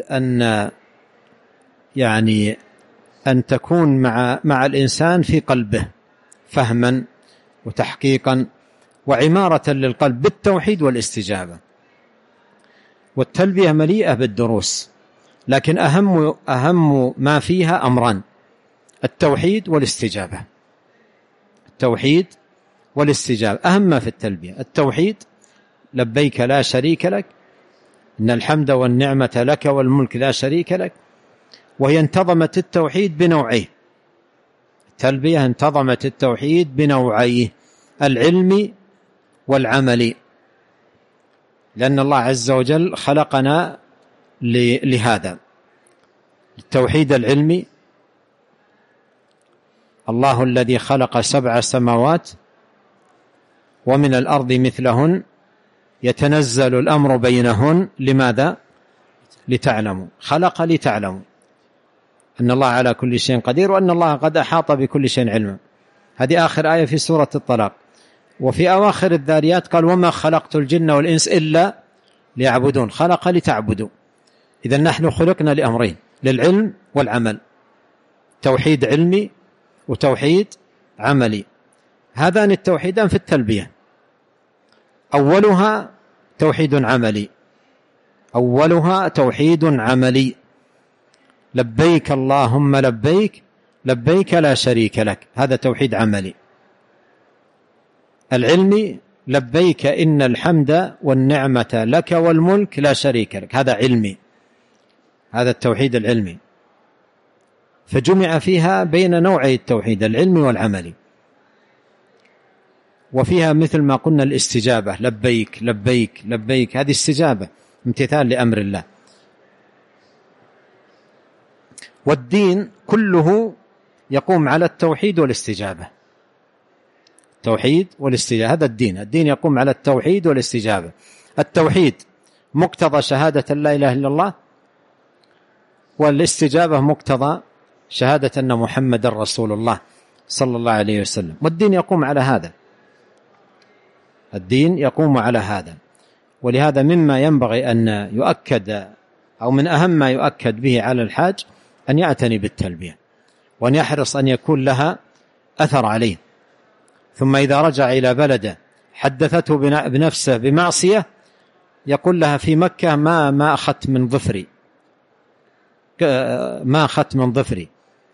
أن تكون مع الإنسان في قلبه فهما وتحقيقا وعمارة للقلب بالتوحيد والاستجابة. والتلبية مليئة بالدروس، لكن أهم ما فيها أمران: التوحيد والاستجابة. التوحيد والاستجابة أهم ما في التلبية. التوحيد لبيك لا شريك لك إن الحمد والنعمة لك والملك لا شريك لك، وهي انتظمت التوحيد بنوعيه. التلبية انتظمت التوحيد بنوعيه: العلم والعمل، لأن الله عز وجل خلقنا لهذا. التوحيد العلمي: الله الذي خلق 7 سماوات ومن الأرض مثلهن يتنزل الأمر بينهن، لماذا؟ لتعلموا، خلق لتعلموا أن الله على كل شيء قدير وأن الله قد أحاط بكل شيء علما. هذه آخر آية في سورة الطلاق. وفي أواخر الذاريات قال: وما خلقت الجن والإنس إلا ليعبدون، خلق لتعبدوا. إذن نحن خلقنا لأمرين: للعلم والعمل، توحيد علمي وتوحيد عملي. هذان التوحيدان في التلبية، أولها توحيد عملي، أولها توحيد عملي: لبيك اللهم لبيك لبيك لا شريك لك، هذا توحيد عملي. العلمي: لبيك إن الحمد والنعمة لك والملك لا شريك لك، هذا علمي، هذا التوحيد العلمي. فجمع فيها بين نوعي التوحيد العلمي والعملي. وفيها مثل ما قلنا الاستجابة: لبيك لبيك لبيك، هذه استجابة، امتثال لأمر الله. والدين كله يقوم على التوحيد والاستجابة، التوحيد والاستجابة، هذا الدين. الدين يقوم على التوحيد والاستجابة. التوحيد مقتضى شهادة لا إله إلا الله، والاستجابة مقتضى شهادة أن محمد رسول الله صلى الله عليه وسلم. والدين يقوم على هذا، الدين يقوم على هذا. ولهذا مما ينبغي أن يؤكد، أو من أهم ما يؤكد به على الحاج، أن يعتني بالتلبية وأن يحرص أن يكون لها أثر عليه. ثم إذا رجع إلى بلده حدثته بنفسه بمعصية، يقول لها في مكة ما أخذت من ظفري، ما أخذت من ظفري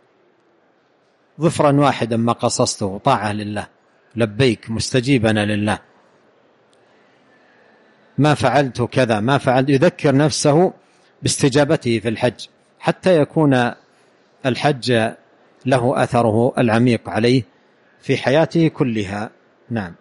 ظفرا واحدا ما قصصته، طاعة لله، لبيك مستجيبا لله، ما فعلت كذا، ما فعلت. يذكر نفسه باستجابته في الحج حتى يكون الحج له أثره العميق عليه في حياته كلها. نعم.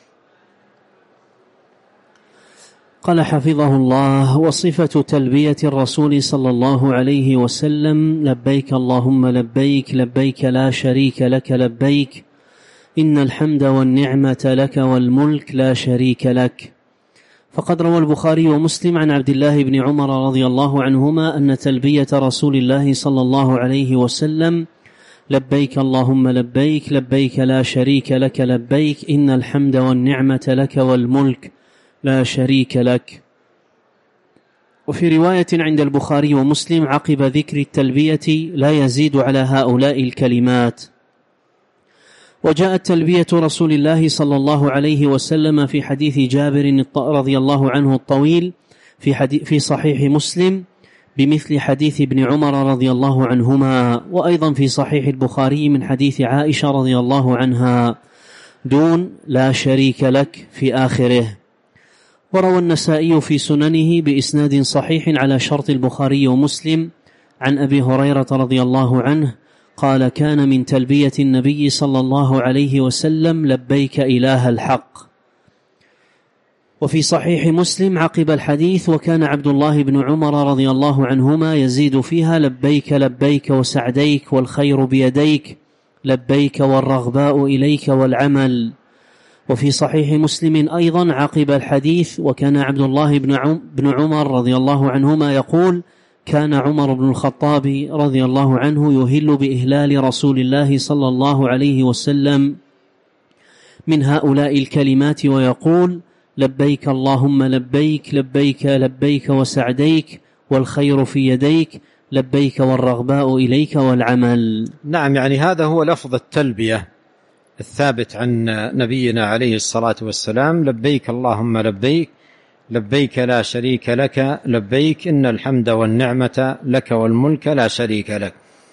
قال حفظه الله: وصفة تلبية الرسول صلى الله عليه وسلم: لبيك اللهم لبيك لبيك لا شريك لك لبيك إن الحمد والنعمة لك والملك لا شريك لك. فقد روى البخاري ومسلم عن عبد الله بن عمر رضي الله عنهما أن تلبية رسول الله صلى الله عليه وسلم لبيك اللهم لبيك لبيك لا شريك لك لبيك إن الحمد والنعمة لك والملك لا شريك لك. وفي رواية عند البخاري ومسلم عقب ذكر التلبية لا يزيد على هؤلاء الكلمات. وجاءت تلبية رسول الله صلى الله عليه وسلم في حديث جابر رضي الله عنه الطويل في صحيح مسلم بمثل حديث ابن عمر رضي الله عنهما، وأيضا في صحيح البخاري من حديث عائشة رضي الله عنها دون لا شريك لك في آخره. وروى النسائي في سننه بإسناد صحيح على شرط البخاري ومسلم عن أبي هريرة رضي الله عنه قال كان من تلبية النبي صلى الله عليه وسلم لبيك إله الحق. وفي صحيح مسلم عقب الحديث وكان عبد الله بن عمر رضي الله عنهما يزيد فيها لبيك لبيك وسعديك والخير بيديك لبيك والرغباء إليك والعمل. وفي صحيح مسلم أيضا عقب الحديث وكان عبد الله بن عمر رضي الله عنهما يقول كان عمر بن الخطاب رضي الله عنه يهل بإهلال رسول الله صلى الله عليه وسلم من هؤلاء الكلمات ويقول لبيك اللهم لبيك لبيك لبيك وسعديك والخير في يديك لبيك والرغباء إليك والعمل. نعم، يعني هذا هو لفظ التلبية الثابت عن نبينا عليه الصلاة والسلام لبيك اللهم لبيك لبيك لا شريك لك لبيك إن الحمد والنعمة لك والملك لا شريك لك.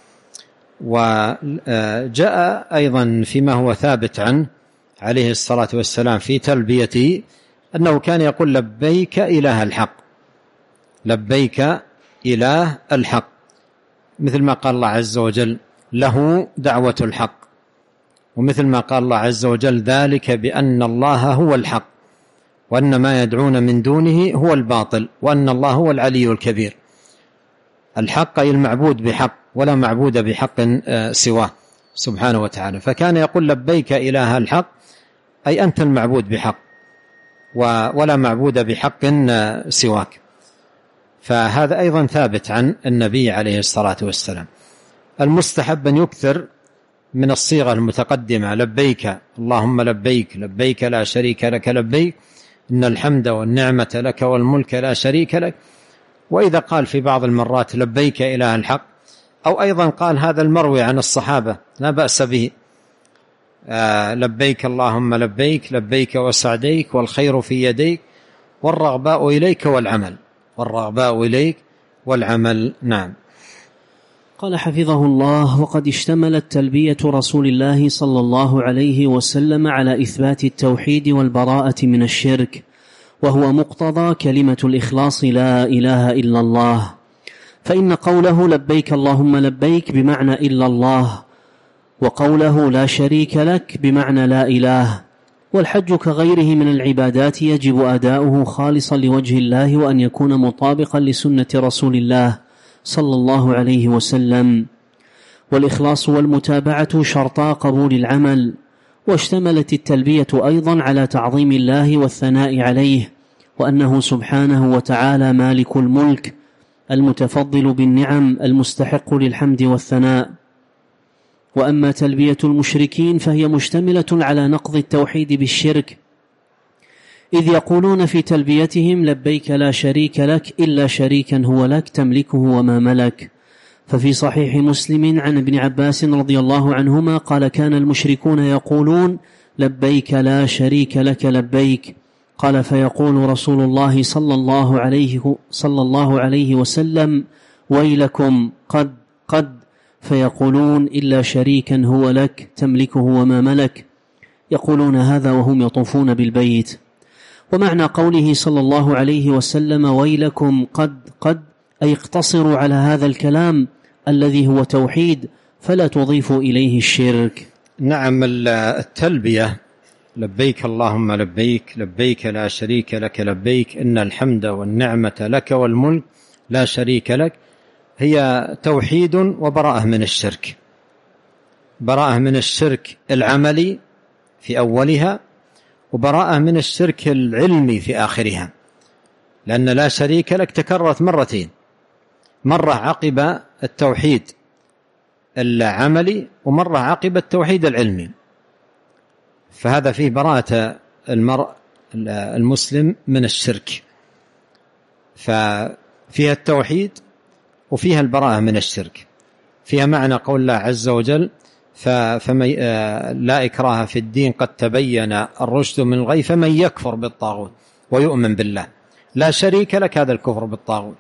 وجاء أيضا فيما هو ثابت عنه عليه الصلاة والسلام في تلبيته أنه كان يقول لبيك إله الحق لبيك إله الحق، مثل ما قال الله عز وجل له دعوة الحق، ومثل ما قال الله عز وجل ذلك بأن الله هو الحق وأن ما يدعون من دونه هو الباطل وأن الله هو العلي الكبير. الحق أي المعبود بحق ولا معبود بحق سواه سبحانه وتعالى، فكان يقول لبيك إله الحق أي أنت المعبود بحق ولا معبود بحق سواك. فهذا أيضا ثابت عن النبي عليه الصلاة والسلام. المستحب أن يكثر من الصيغة المتقدمة لبيك اللهم لبيك لبيك لا شريك لك لبيك إن الحمد والنعمة لك والملك لا شريك لك. وإذا قال في بعض المرات لبيك إله الحق أو أيضا قال هذا المروي عن الصحابة لا بأس به لبيك اللهم لبيك لبيك وسعديك والخير في يديك والرغباء إليك والعمل والرغباء إليك والعمل. نعم. قال حفظه الله وقد اشتملت تلبية رسول الله صلى الله عليه وسلم على إثبات التوحيد والبراءة من الشرك، وهو مقتضى كلمة الإخلاص لا إله إلا الله، فإن قوله لبيك اللهم لبيك بمعنى إلا الله، وقوله لا شريك لك بمعنى لا إله. والحج كغيره من العبادات يجب أداؤه خالصا لوجه الله وأن يكون مطابقا لسنة رسول الله صلى الله عليه وسلم. والإخلاص والمتابعة شرطا قبول العمل. واشتملت التلبية أيضا على تعظيم الله والثناء عليه، وأنه سبحانه وتعالى مالك الملك المتفضل بالنعم المستحق للحمد والثناء. وأما تلبية المشركين فهي مشتملة على نقض التوحيد بالشرك، إذ يقولون في تلبيتهم لبيك لا شريك لك إلا شريكا هو لك تملكه وما ملك. ففي صحيح مسلم عن ابن عباس رضي الله عنهما قال كان المشركون يقولون لبيك لا شريك لك لبيك، قال فيقول رسول الله صلى الله عليه وسلم ويلكم قد فيقولون إلا شريكا هو لك تملكه وما ملك، يقولون هذا وهم يطوفون بالبيت. ومعنى قوله صلى الله عليه وسلم ويلكم قد أي اقتصروا على هذا الكلام الذي هو توحيد فلا تضيفوا إليه الشرك. نعم، التلبية لبيك اللهم لبيك لبيك لا شريك لك لبيك إن الحمد والنعمة لك والملك لا شريك لك هي توحيد وبراءة من الشرك، براءة من الشرك العملي في أولها وبراءة من الشرك العلمي في آخرها. لأن لا شريك لك تكررت مرتين، مرة عقب التوحيد العملي ومرة عقب التوحيد العلمي، فهذا فيه براءة المرء المسلم من الشرك، ففيها التوحيد وفيها البراءة من الشرك، فيها معنى قول الله عز وجل لا إكراه في الدين قد تبين الرشد من الغي فمن يكفر بالطاغوت ويؤمن بالله. لا شريك لك، هذا الكفر بالطاغوت.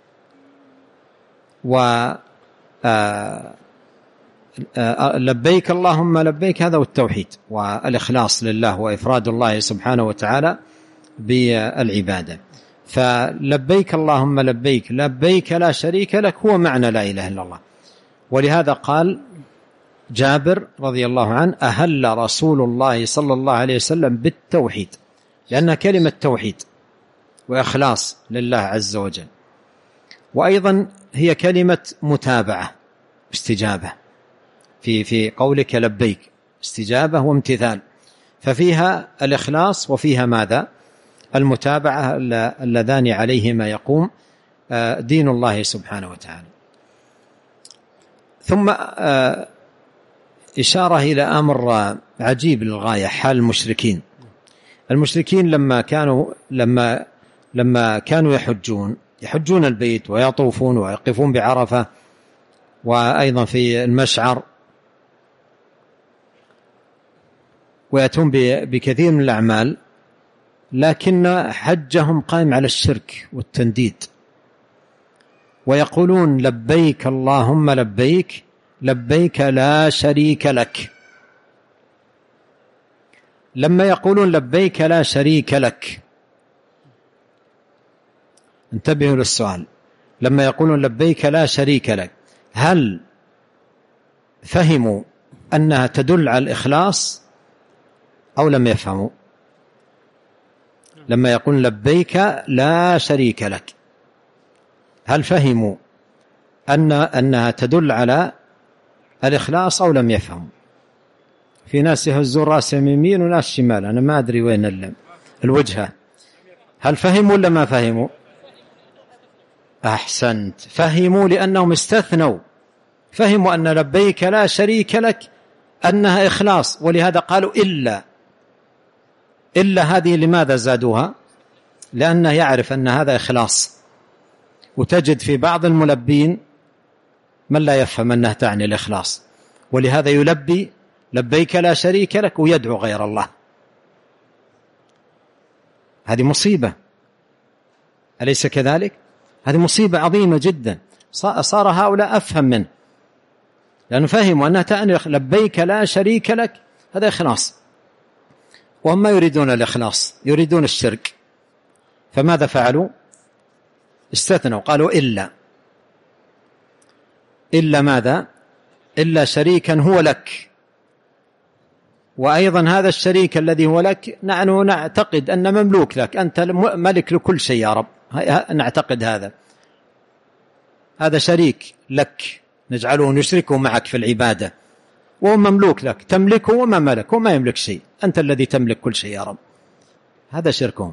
لبيك اللهم لبيك، هذا والتوحيد والإخلاص لله وإفراد الله سبحانه وتعالى بالعبادة. فلبيك اللهم لبيك، لبيك لا شريك لك، هو معنى لا إله إلا الله. ولهذا قال جابر رضي الله عنه: أهل رسول الله صلى الله عليه وسلم بالتوحيد، لأنها كلمة توحيد وإخلاص لله عز وجل، وأيضا هي كلمة متابعة استجابة، في قولك لبيك استجابة وامتثال، ففيها الإخلاص وفيها ماذا؟ المتابعة، اللذان عليهما يقوم دين الله سبحانه وتعالى. ثم إشارة إلى أمر عجيب للغاية، حال المشركين. المشركين لما كانوا يحجون البيت ويطوفون ويقفون بعرفة وأيضا في المشعر ويأتون بكثير من الأعمال، لكن حجهم قائم على الشرك والتنديد، ويقولون لبيك اللهم لبيك، لبيك لا شريك لك. لما يقولون لبيك لا شريك لك، انتبهوا للسؤال، لما يقولون لبيك لا شريك لك، هل فهموا أنها تدل على الإخلاص أو لم يفهموا؟ لما يقول لبيك لا شريك لك، هل فهموا أنها تدل على الإخلاص أو لم يفهموا؟ في ناس يهزون راسهم يمين وناس شمال، أنا ما أدري وين الوجهة. هل فهموا ولا ما فهموا؟ أحسنت، فهموا، لأنهم استثنوا، فهموا أن لبيك لا شريك لك أنها إخلاص، ولهذا قالوا إلا هذه. لماذا زادوها؟ لأنه يعرف أن هذا إخلاص، وتجد في بعض الملبين من لا يفهم أنها تعني الإخلاص، ولهذا يلبي لبيك لا شريك لك ويدعو غير الله. هذه مصيبة، أليس كذلك؟ هذه مصيبة عظيمة جدا. صار هؤلاء أفهم منه، لأنه فهموا أنها تعني لبيك لا شريك لك، هذا إخلاص، وهم ما يريدون الإخلاص، يريدون الشرك. فماذا فعلوا؟ استثنوا، قالوا إلا ماذا؟ إلا شريكا هو لك، وأيضا هذا الشريك الذي هو لك نحن نعتقد أن مملوك لك، أنت ملك لكل شيء يا رب، نعتقد هذا شريك لك، نجعله نشركه معك في العبادة، وهو مملوك لك، تملكه وما ملك، وما يملك شيء، أنت الذي تملك كل شيء يا رب. هذا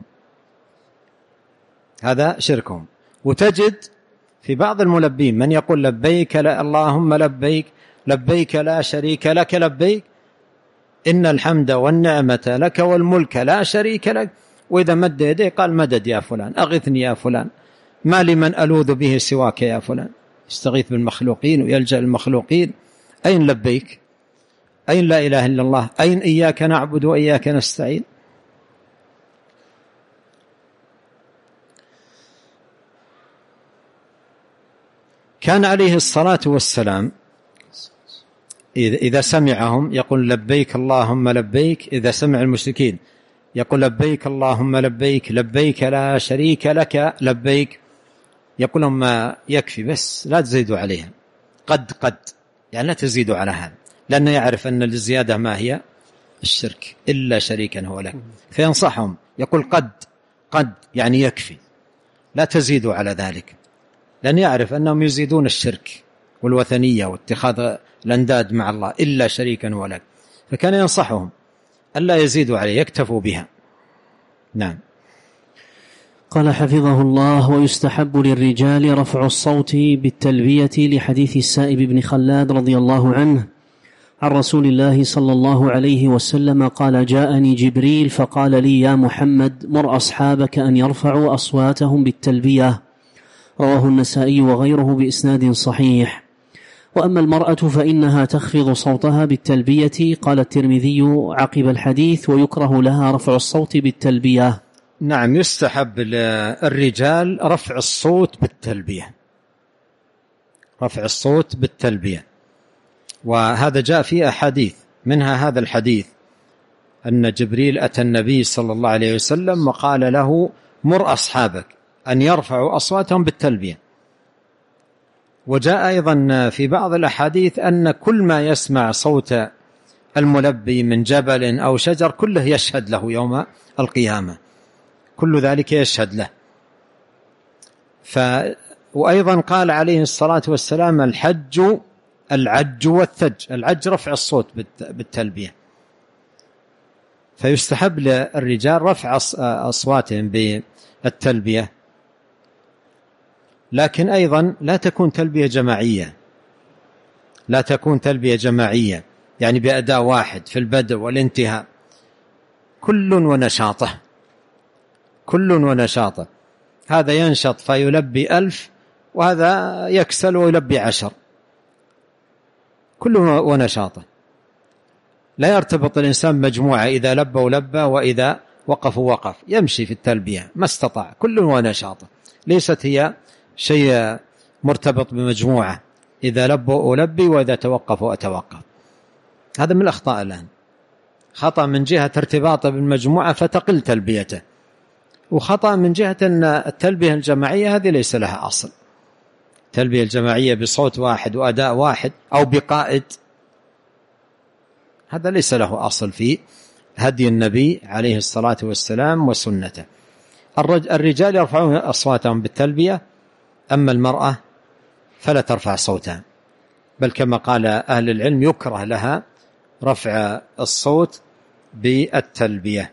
شركهم. وتجد في بعض الملبين من يقول لبيك اللهم لبيك، لبيك لا شريك لك، لبيك إن الحمد والنعمة لك والملك لا شريك لك، وإذا مد يديه قال مدد يا فلان، أغثني يا فلان، ما لمن ألوذ به سواك يا فلان، يستغيث بالمخلوقين ويلجأ المخلوقين. أين لبيك؟ أين لا إله إلا الله؟ أين إياك نعبد وإياك نستعين؟ كان عليه الصلاة والسلام إذا سمعهم يقول لبيك اللهم لبيك، إذا سمع المشركين يقول لبيك اللهم لبيك، لبيك لا شريك لك لبيك، يقول لهم ما يكفي بس لا تزيدوا عليها، قد يعني لا تزيدوا على هذا، لأنه يعرف أن الزيادة ما هي؟ الشرك، إلا شريكا هو لك. فينصحهم يقول قد يعني يكفي، لا تزيدوا على ذلك، لأن يعرف أنهم يزيدون الشرك والوثنية واتخاذ الأنداد مع الله، إلا شريكا هو لك. فكان ينصحهم ألا يزيدوا عليه، يكتفوا بها. نعم. قال حفظه الله: ويستحب للرجال رفع الصوت بالتلبية لحديث السائب بن خلاد رضي الله عنه عن رسول الله صلى الله عليه وسلم قال: جاءني جبريل فقال لي: يا محمد مر أصحابك أن يرفعوا أصواتهم بالتلبية. رواه النسائي وغيره بإسناد صحيح. وأما المرأة فإنها تخفض صوتها بالتلبية. قال الترمذي عقب الحديث: ويكره لها رفع الصوت بالتلبية. نعم، يستحب للرجال رفع الصوت بالتلبية، رفع الصوت بالتلبية. وهذا جاء في أحاديث، منها هذا الحديث أن جبريل أتى النبي صلى الله عليه وسلم وقال له: مر أصحابك أن يرفعوا أصواتهم بالتلبية. وجاء أيضا في بعض الأحاديث أن كل ما يسمع صوت الملبي من جبل أو شجر كله يشهد له يوم القيامة، كل ذلك يشهد له. وأيضا قال عليه الصلاة والسلام: العج والثج. العج رفع الصوت بالتلبية، فيستحب للرجال رفع أصواتهم بالتلبية، لكن أيضا لا تكون تلبية جماعية، لا تكون تلبية جماعية يعني بأداء واحد في البدء والانتهاء، كل ونشاطه، كل ونشاطه. هذا ينشط فيلبي 1000 وهذا يكسل ويلبي 10، كل ونشاطه. لا يرتبط الإنسان مجموعة، إذا لبى ولبى وإذا وقف وقف، يمشي في التلبية ما استطاع، كل ونشاطه. ليست هي شيء مرتبط بمجموعة، إذا لبوا ألبي وإذا توقفوا أتوقف. هذا من الأخطاء الآن، خطأ من جهة ارتباطه بالمجموعة فتقل تلبيته، وخطأ من جهة أن التلبية الجماعية هذه ليس لها أصل. التلبية الجماعية بصوت واحد وأداء واحد أو بقائد، هذا ليس له أصل في هدي النبي عليه الصلاة والسلام وسنته. الرجال يرفعون أصواتهم بالتلبية، أما المرأة فلا ترفع صوتها، بل كما قال أهل العلم يكره لها رفع الصوت بالتلبية.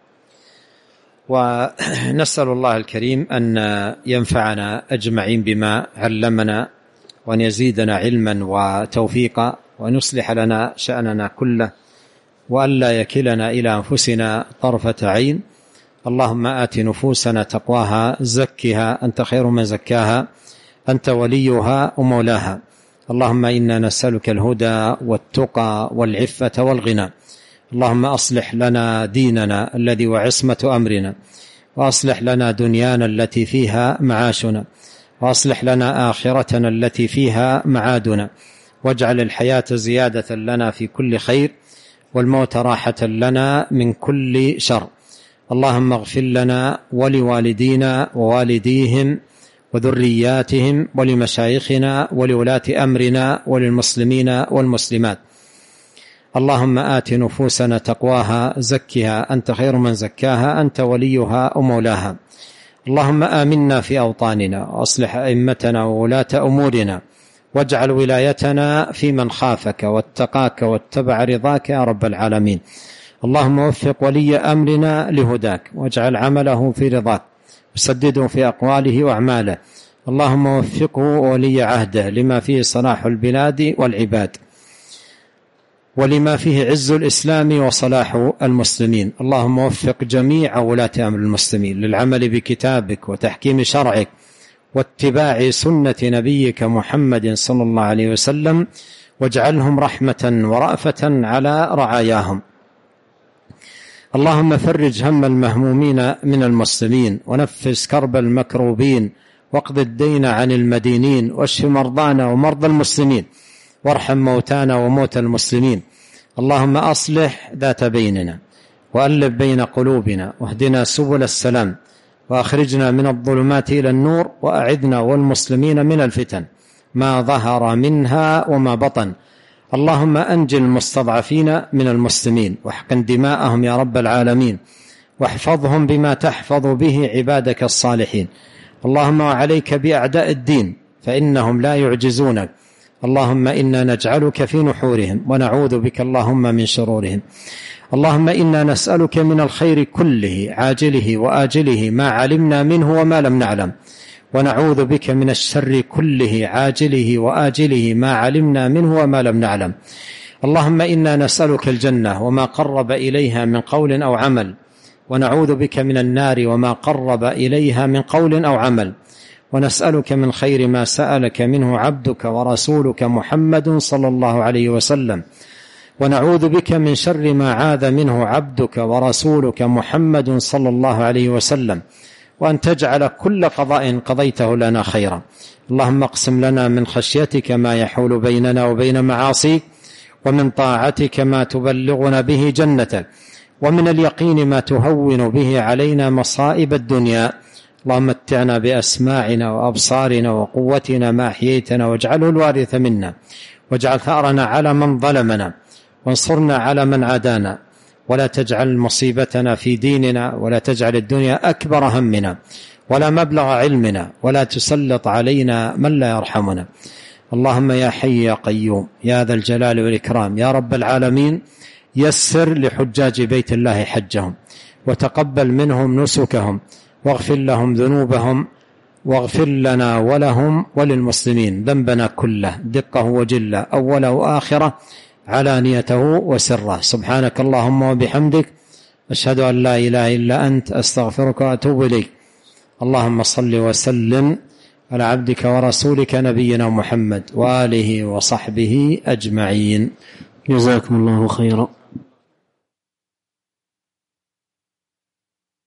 ونسأل الله الكريم أن ينفعنا أجمعين بما علمنا، وأن يزيدنا علما وتوفيقا، وأن يصلح لنا شأننا كله، وأن لا يكلنا إلى أنفسنا طرفة عين. اللهم آت نفوسنا تقواها، زكها أنت خير من زكاها، أنت وليها ومولاها. اللهم إنا نسألك الهدى والتقى والعفة والغنى. اللهم أصلح لنا ديننا الذي وعصمة أمرنا، وأصلح لنا دنيانا التي فيها معاشنا، وأصلح لنا آخرتنا التي فيها معادنا، واجعل الحياة زيادة لنا في كل خير، والموت راحة لنا من كل شر. اللهم اغفر لنا ولوالدينا ووالديهم وذرياتهم ولمشايخنا ولولاة أمرنا وللمسلمين والمسلمات. اللهم آت نفوسنا تقواها، زكها أنت خير من زكاها، أنت وليها ومولاها. اللهم آمنا في أوطاننا، وأصلح أئمتنا وولاة أمورنا، واجعل ولايتنا في من خافك واتقاك واتبع رضاك يا رب العالمين. اللهم وفق ولي أمرنا لهداك، واجعل عمله في رضاك، وسدده في أقواله وأعماله. اللهم وفقه ولي عهده لما فيه صلاح البلاد والعباد، ولما فيه عز الإسلام وصلاح المسلمين. اللهم وفق جميع ولاة أمر المسلمين للعمل بكتابك وتحكيم شرعك واتباع سنة نبيك محمد صلى الله عليه وسلم، واجعلهم رحمة ورأفة على رعاياهم. اللهم فرج هم المهمومين من المسلمين، ونفس كرب المكروبين، واقض الدين عن المدينين، واشف مرضانا ومرضى المسلمين، وارحم موتانا وموتى المسلمين. اللهم أصلح ذات بيننا، وألف بين قلوبنا، واهدنا سبل السلام، وأخرجنا من الظلمات إلى النور، وأعذنا والمسلمين من الفتن ما ظهر منها وما بطن. اللهم أنجل المستضعفين من المسلمين، واحقن دماءهم يا رب العالمين، واحفظهم بما تحفظ به عبادك الصالحين. اللهم وعليك بأعداء الدين، فإنهم لا يعجزونك. اللهم إنا نجعلك في نحورهم ونعوذ بك اللهم من شرورهم. اللهم إنا نسألك من الخير كله عاجله وآجله ما علمنا منه وما لم نعلم، ونعوذ بك من الشر كله عاجله وآجله ما علمنا منه وما لم نعلم. اللهم إنا نسألك الجنة وما قرب إليها من قول أو عمل، ونعوذ بك من النار وما قرب إليها من قول أو عمل، ونسألك من خير ما سألك منه عبدك ورسولك محمد صلى الله عليه وسلم، ونعوذ بك من شر ما عاذ منه عبدك ورسولك محمد صلى الله عليه وسلم، وأن تجعل كل قضاء قضيته لنا خيرا. اللهم اقسم لنا من خشيتك ما يحول بيننا وبين معاصيك، ومن طاعتك ما تبلغنا به جنتك، ومن اليقين ما تهون به علينا مصائب الدنيا. اللهم متعنا بأسماعنا وأبصارنا وقوتنا ما أحييتنا، واجعله الوارث منا، واجعل ثأرنا على من ظلمنا، وانصرنا على من عادانا، ولا تجعل مصيبتنا في ديننا، ولا تجعل الدنيا أكبر همنا ولا مبلغ علمنا، ولا تسلط علينا من لا يرحمنا. اللهم يا حي يا قيوم يا ذا الجلال والإكرام يا رب العالمين، يسر لحجاج بيت الله حجهم، وتقبل منهم نسكهم، واغفر لهم ذنوبهم، واغفر لنا ولهم وللمسلمين ذنبنا كله دقه وجله، أوله وآخره، علانيته وسره. سبحانك اللهم وبحمدك، أشهد أن لا إله إلا أنت، أستغفرك وأتوب إليك. اللهم صل وسلم على عبدك ورسولك نبينا محمد وآله وصحبه أجمعين. جزاكم الله خيرا.